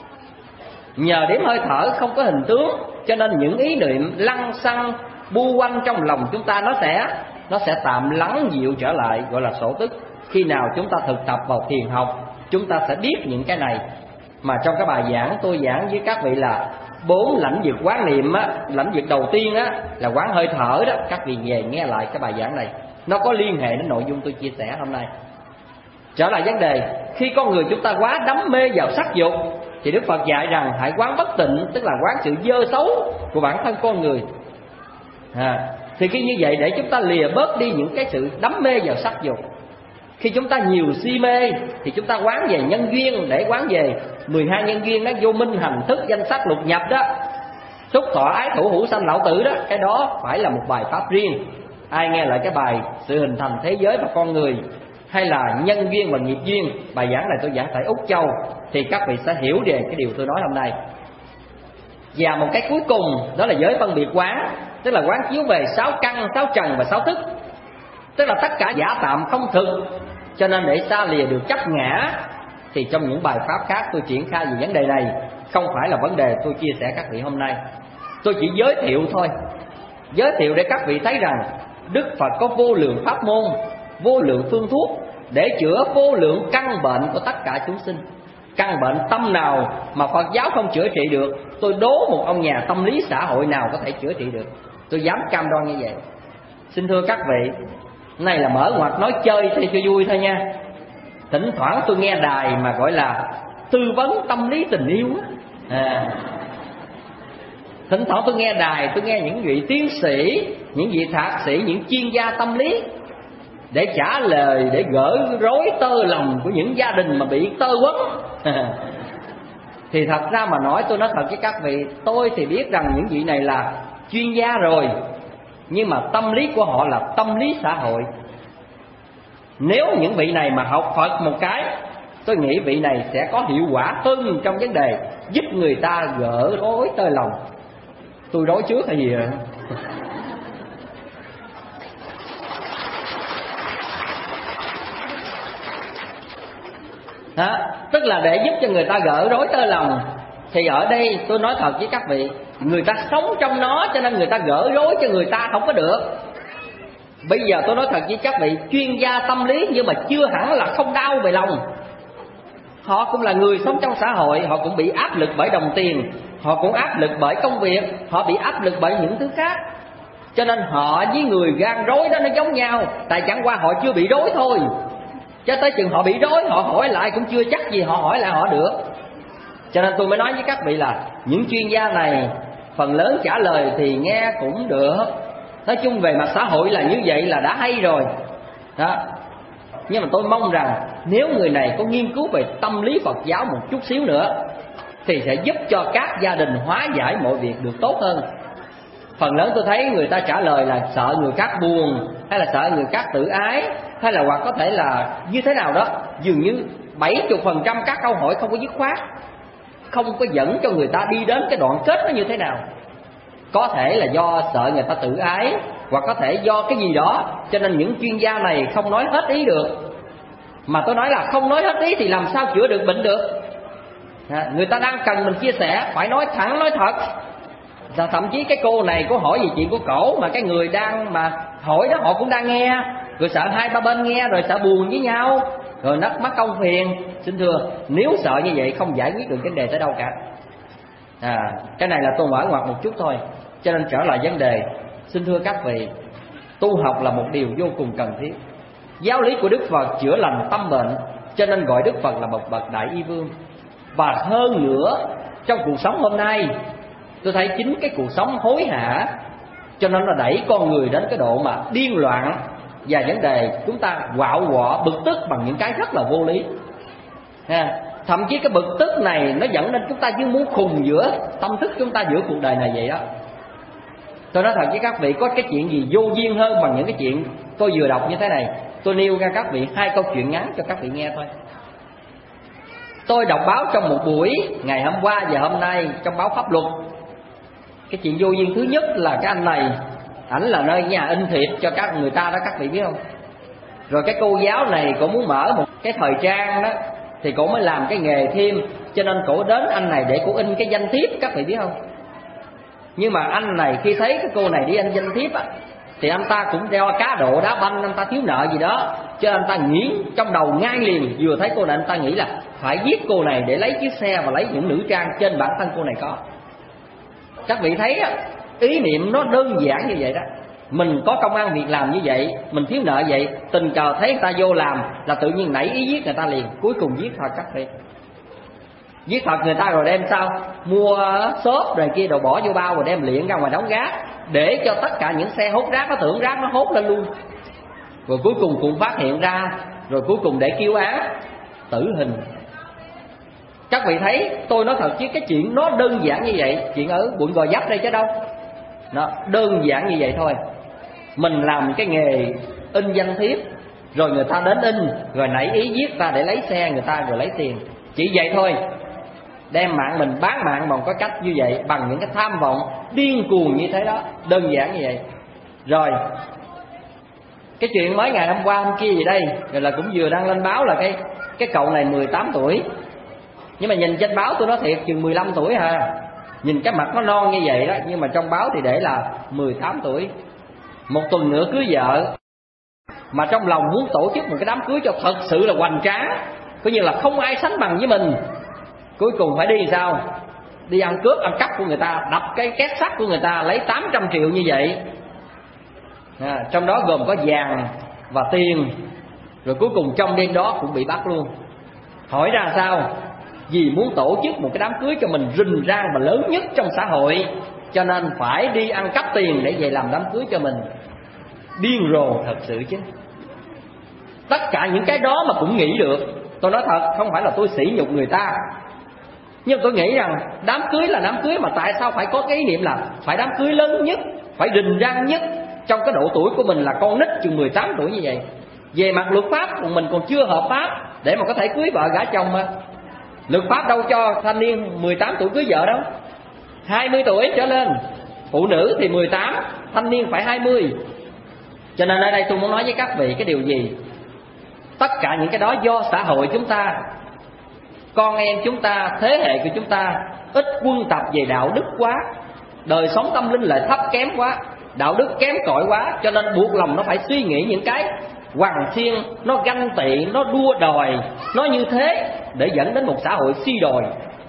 [SPEAKER 3] Nhờ đếm hơi thở không có hình tướng, cho nên những ý niệm lăng xăng bu quanh trong lòng chúng ta nó sẽ tạm lắng dịu trở lại, gọi là sổ tức. Khi nào chúng ta thực tập vào thiền học, chúng ta sẽ biết những cái này. Mà trong cái bài giảng tôi giảng với các vị là 4 lãnh vực quán niệm á. Lãnh vực đầu tiên á là quán hơi thở đó. Các vị về nghe lại cái bài giảng này, nó có liên hệ đến nội dung tôi chia sẻ hôm nay. Trở lại vấn đề, khi con người chúng ta quá đắm mê vào sắc dục thì Đức Phật dạy rằng hãy quán bất tịnh, tức là quán sự dơ xấu của bản thân con người. Thì khi như vậy để chúng ta lìa bớt đi những cái sự đắm mê vào sắc dục. Khi chúng ta nhiều si mê thì chúng ta quán về nhân duyên, để quán về 12 nhân duyên đó, vô minh, hành, thức, danh sắc, lục nhập đó, xúc thọ ái thủ hữu sanh lão tử đó. Cái đó phải là một bài pháp riêng. Ai nghe lại cái bài sự hình thành thế giới và con người, hay là nhân duyên và nghiệp duyên, bài giảng này tôi giảng tại Úc Châu, thì các vị sẽ hiểu về cái điều tôi nói hôm nay. Và một cái cuối cùng đó là giới phân biệt quán, tức là quán chiếu về 6 căn, 6 trần và 6 thức, tức là tất cả giả tạm không thực. Cho nên để xa lìa được chấp ngã thì trong những bài pháp khác tôi triển khai về vấn đề này, không phải là vấn đề tôi chia sẻ các vị hôm nay. Tôi chỉ giới thiệu thôi, giới thiệu để các vị thấy rằng Đức Phật có vô lượng pháp môn, vô lượng phương thuốc để chữa vô lượng căn bệnh của tất cả chúng sinh. Căn bệnh tâm nào mà Phật giáo không chữa trị được, tôi đố một ông nhà tâm lý xã hội nào có thể chữa trị được. Tôi dám cam đoan như vậy. Xin thưa các vị, này là mở ngoặt nói chơi thì cho vui thôi nha. Thỉnh thoảng tôi nghe đài mà gọi là tư vấn tâm lý tình yêu thỉnh thoảng tôi nghe đài, tôi nghe những vị tiến sĩ, những vị thạc sĩ, những chuyên gia tâm lý để trả lời, để gỡ rối tơ lòng của những gia đình mà bị tơ quấn. Thì thật ra mà nói, tôi nói thật với các vị, tôi thì biết rằng những vị này là chuyên gia rồi, nhưng mà tâm lý của họ là tâm lý xã hội. Nếu những vị này mà học Phật một cái, tôi nghĩ vị này sẽ có hiệu quả hơn trong vấn đề giúp người ta gỡ rối tơ lòng. Tôi nói trước hay gì rồi? Tức là để giúp cho người ta gỡ rối tơ lòng. Thì ở đây tôi nói thật với các vị, người ta sống trong nó cho nên người ta gỡ rối cho người ta không có được. Bây giờ tôi nói thật với các vị, chuyên gia tâm lý nhưng mà chưa hẳn là không đau về lòng. Họ cũng là người sống trong xã hội, họ cũng bị áp lực bởi đồng tiền, họ cũng áp lực bởi công việc, họ bị áp lực bởi những thứ khác. Cho nên họ với người gan rối đó nó giống nhau, tại chẳng qua họ chưa bị rối thôi. Cho tới chừng họ bị rối, họ hỏi lại cũng chưa chắc gì họ hỏi lại họ được. Cho nên tôi mới nói với các vị là những chuyên gia này phần lớn trả lời thì nghe cũng được. Nói chung về mặt xã hội là như vậy là đã hay rồi đó. Nhưng mà tôi mong rằng nếu người này có nghiên cứu về tâm lý Phật giáo một chút xíu nữa thì sẽ giúp cho các gia đình hóa giải mọi việc được tốt hơn. Phần lớn tôi thấy người ta trả lời là sợ người khác buồn, hay là sợ người khác tự ái, hay là hoặc có thể là như thế nào đó. Dường như 70% các câu hỏi không có dứt khoát, không có dẫn cho người ta đi đến cái đoạn kết nó như thế nào. Có thể là do sợ người ta tự ái, hoặc có thể do cái gì đó, cho nên những chuyên gia này không nói hết ý được. Mà tôi nói là không nói hết ý thì làm sao chữa được bệnh được. Người ta đang cần mình chia sẻ, phải nói thẳng nói thật. Thậm chí cái cô này có hỏi về chuyện của cổ, mà cái người đang mà hỏi đó họ cũng đang nghe, rồi sợ hai ba bên nghe rồi sợ buồn với nhau, rồi nắc mắc công phiền. Xin thưa, nếu sợ như vậy không giải quyết được vấn đề tới đâu cả. Cái này là tôi mở ngoặt một chút thôi. Cho nên trở lại vấn đề, Xin thưa các vị, tu học là một điều vô cùng cần thiết. Giáo lý của Đức Phật chữa lành tâm bệnh, cho nên gọi Đức Phật là một bậc đại y vương. Và hơn nữa, trong cuộc sống hôm nay, tôi thấy chính cái cuộc sống hối hả cho nên nó đẩy con người đến cái độ mà điên loạn, và vấn đề chúng ta quạo quọ bực tức bằng những cái rất là vô lý. Thậm chí cái bực tức này nó dẫn đến chúng ta như muốn khùng giữa tâm thức chúng ta giữa cuộc đời này vậy đó. Tôi nói thật với các vị, có cái chuyện gì vô duyên hơn bằng những cái chuyện tôi vừa đọc như thế này. Tôi nêu ra các vị 2 câu chuyện ngắn cho các vị nghe thôi. Tôi đọc báo trong một buổi ngày hôm qua và hôm nay trong báo Pháp Luật. Cái chuyện vô duyên thứ nhất là cái anh này, ảnh là nơi nhà in thiệp cho các người ta đó, các vị biết không? Rồi cái cô giáo này cổ muốn mở một cái thời trang đó, thì cổ mới làm cái nghề thêm, cho nên cổ đến anh này để cổ in cái danh thiếp, các vị biết không? Nhưng mà anh này khi thấy cái cô này đi in danh thiếp á, thì anh ta cũng đeo cá độ đá banh, anh ta thiếu nợ gì đó, cho nên anh ta nghĩ trong đầu ngay liền, vừa thấy cô này anh ta nghĩ là phải giết cô này để lấy chiếc xe và lấy những nữ trang trên bản thân cô này có. Các vị thấy á, ý niệm nó đơn giản như vậy đó. Mình có công ăn việc làm như vậy, mình thiếu nợ vậy, tình cờ thấy người ta vô làm là tự nhiên nảy ý giết người ta liền. Cuối cùng giết thật các vị. Giết thật người ta rồi đem sao? Mua xốp rồi kia đồ bỏ vô bao rồi đem liệng ra ngoài đóng gác, để cho tất cả những xe hốt rác nó tưởng rác nó hốt lên luôn. Rồi cuối cùng cũng phát hiện ra, rồi cuối cùng để kêu án tử hình. Các vị thấy, tôi nói thật chứ cái chuyện nó đơn giản như vậy, chuyện ở quận Gò Vấp đây chứ đâu. Nó đơn giản như vậy thôi. Mình làm cái nghề in danh thiếp, rồi người ta đến in, rồi nảy ý giết ta để lấy xe người ta rồi lấy tiền. Chỉ vậy thôi. Đem mạng mình bán mạng bằng có cách như vậy, bằng những cái tham vọng điên cuồng như thế đó. Đơn giản như vậy. Rồi cái chuyện mới ngày hôm qua hôm kia gì đây, rồi là cũng vừa đăng lên báo là cái cậu này 18 tuổi. Nhưng mà nhìn trên báo tôi nói thiệt chừng 15 tuổi ha. Nhìn cái mặt nó non như vậy đó, nhưng mà trong báo thì để là 18 tuổi. Một tuần nữa cưới vợ, mà trong lòng muốn tổ chức một cái đám cưới cho thật sự là hoành tráng, coi như là không ai sánh bằng với mình. Cuối cùng phải đi sao? Đi ăn cướp, ăn cắp của người ta, đập cái két sắt của người ta, lấy 800 triệu như vậy. Trong đó gồm có vàng và tiền. Rồi cuối cùng trong đêm đó cũng bị bắt luôn. Hỏi ra sao? Vì muốn tổ chức một cái đám cưới cho mình rình rang và lớn nhất trong xã hội, cho nên phải đi ăn cắp tiền để về làm đám cưới cho mình. Điên rồ thật sự chứ. Tất cả những cái đó mà cũng nghĩ được. Tôi nói thật, không phải là tôi sỉ nhục người ta, nhưng tôi nghĩ rằng đám cưới là đám cưới, mà tại sao phải có cái ý niệm là phải đám cưới lớn nhất, phải rình rang nhất. Trong cái độ tuổi của mình là con nít chừng 18 tuổi như vậy. Về mặt luật pháp của mình còn chưa hợp pháp để mà có thể cưới vợ gả chồng mà. Luật pháp đâu cho thanh niên 18 tuổi cưới vợ đâu, 20 tuổi trở lên. Phụ nữ thì 18, thanh niên phải 20. Cho nên ở đây tôi muốn nói với các vị cái điều gì? Tất cả những cái đó do xã hội chúng ta, con em chúng ta, thế hệ của chúng ta ít quân tập về đạo đức quá, đời sống tâm linh lại thấp kém quá, đạo đức kém cỏi quá, cho nên buộc lòng nó phải suy nghĩ những cái hoàng xiên, nó ganh tị, nó đua đòi, nó như thế để dẫn đến một xã hội suy đồi.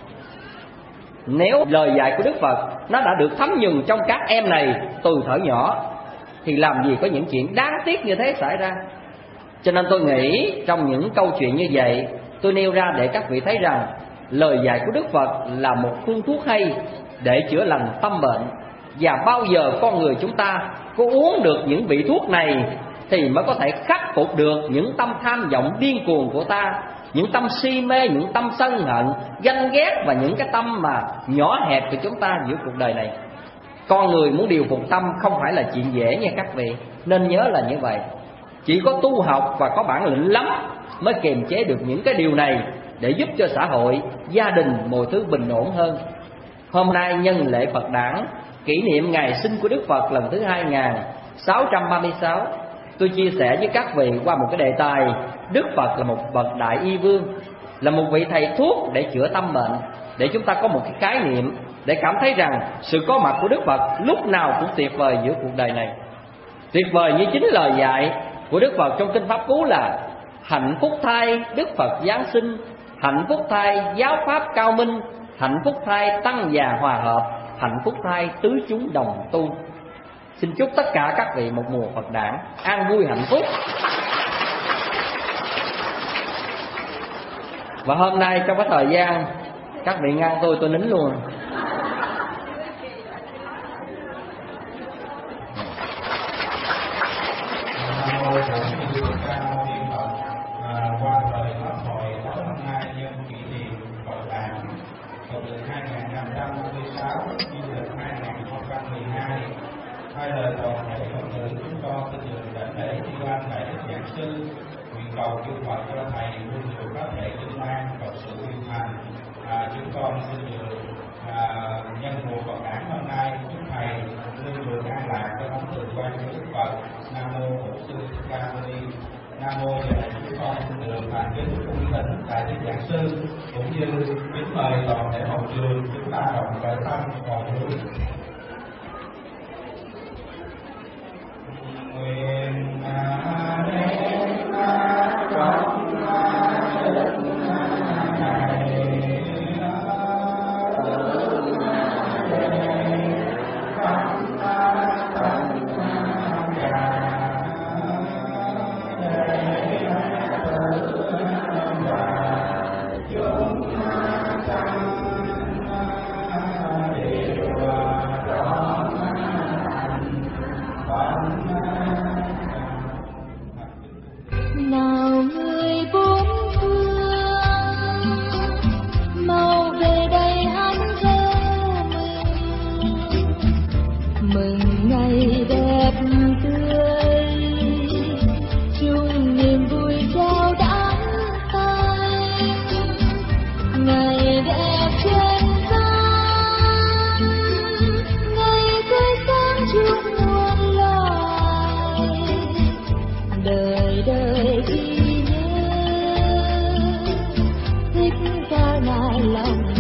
[SPEAKER 3] Nếu lời dạy của Đức Phật nó đã được thấm nhuần trong các em này từ thuở nhỏ, thì làm gì có những chuyện đáng tiếc như thế xảy ra. Cho nên tôi nghĩ trong những câu chuyện như vậy, tôi nêu ra để các vị thấy rằng lời dạy của Đức Phật là một phương thuốc hay để chữa lành tâm bệnh. Và bao giờ con người chúng ta có uống được những vị thuốc này thì mới có thể khắc phục được những tâm tham vọng điên cuồng của ta, những tâm si mê, những tâm sân hận, ganh ghét và những cái tâm mà nhỏ hẹp của chúng ta giữa cuộc đời này. Con người muốn điều phục tâm không phải là chuyện dễ nha các vị, nên nhớ là như vậy. Chỉ có tu học và có bản lĩnh lắm mới kiềm chế được những cái điều này, để giúp cho xã hội, gia đình mọi thứ bình ổn hơn. Hôm nay nhân lễ Phật đản kỷ niệm ngày sinh của Đức Phật lần thứ 2636, tôi chia sẻ với các vị qua một cái đề tài: Đức Phật là một bậc đại y vương, là một vị thầy thuốc để chữa tâm bệnh, để chúng ta có một cái khái niệm để cảm thấy rằng sự có mặt của Đức Phật lúc nào cũng tuyệt vời giữa cuộc đời này. Tuyệt vời như chính lời dạy của Đức Phật trong kinh Pháp Cú là: hạnh phúc thay Đức Phật giáng sinh, hạnh phúc thay giáo pháp cao minh, hạnh phúc thay tăng già hòa hợp, hạnh phúc thay tứ chúng đồng tu. Xin chúc tất cả các vị một mùa Phật đản an vui hạnh phúc. Và hôm nay trong cái thời gian các vị ngăn tôi nín luôn.
[SPEAKER 4] Qua thời Pháp hội 6 năm nay nhân kỷ niệm Phật đản Phật lịch 2556 dương lịch 2012, hai lời toàn thể Phật tử chúng con xin được đảnh lễ tri quan Đại Đức Giảng Sư, nguyện cầu chư Phật cho thầy luôn được pháp thể kinh mang Phật sự viên thành. Chúng con xin được nhân mùa Phật đản hôm nay chúc thầy luôn được an lạc trong ấm từ quan của Đức Phật. Nam mô Bổn Sư Thích Ca Mâu Ni. Nam mô và chúng con xin được thành kính cung thỉnh Đại Đức Giảng Sư cũng như kính mời toàn thể hậu trường chúng ta đồng khởi tâm cầu nguyện. Nguyện đến trong đất lòng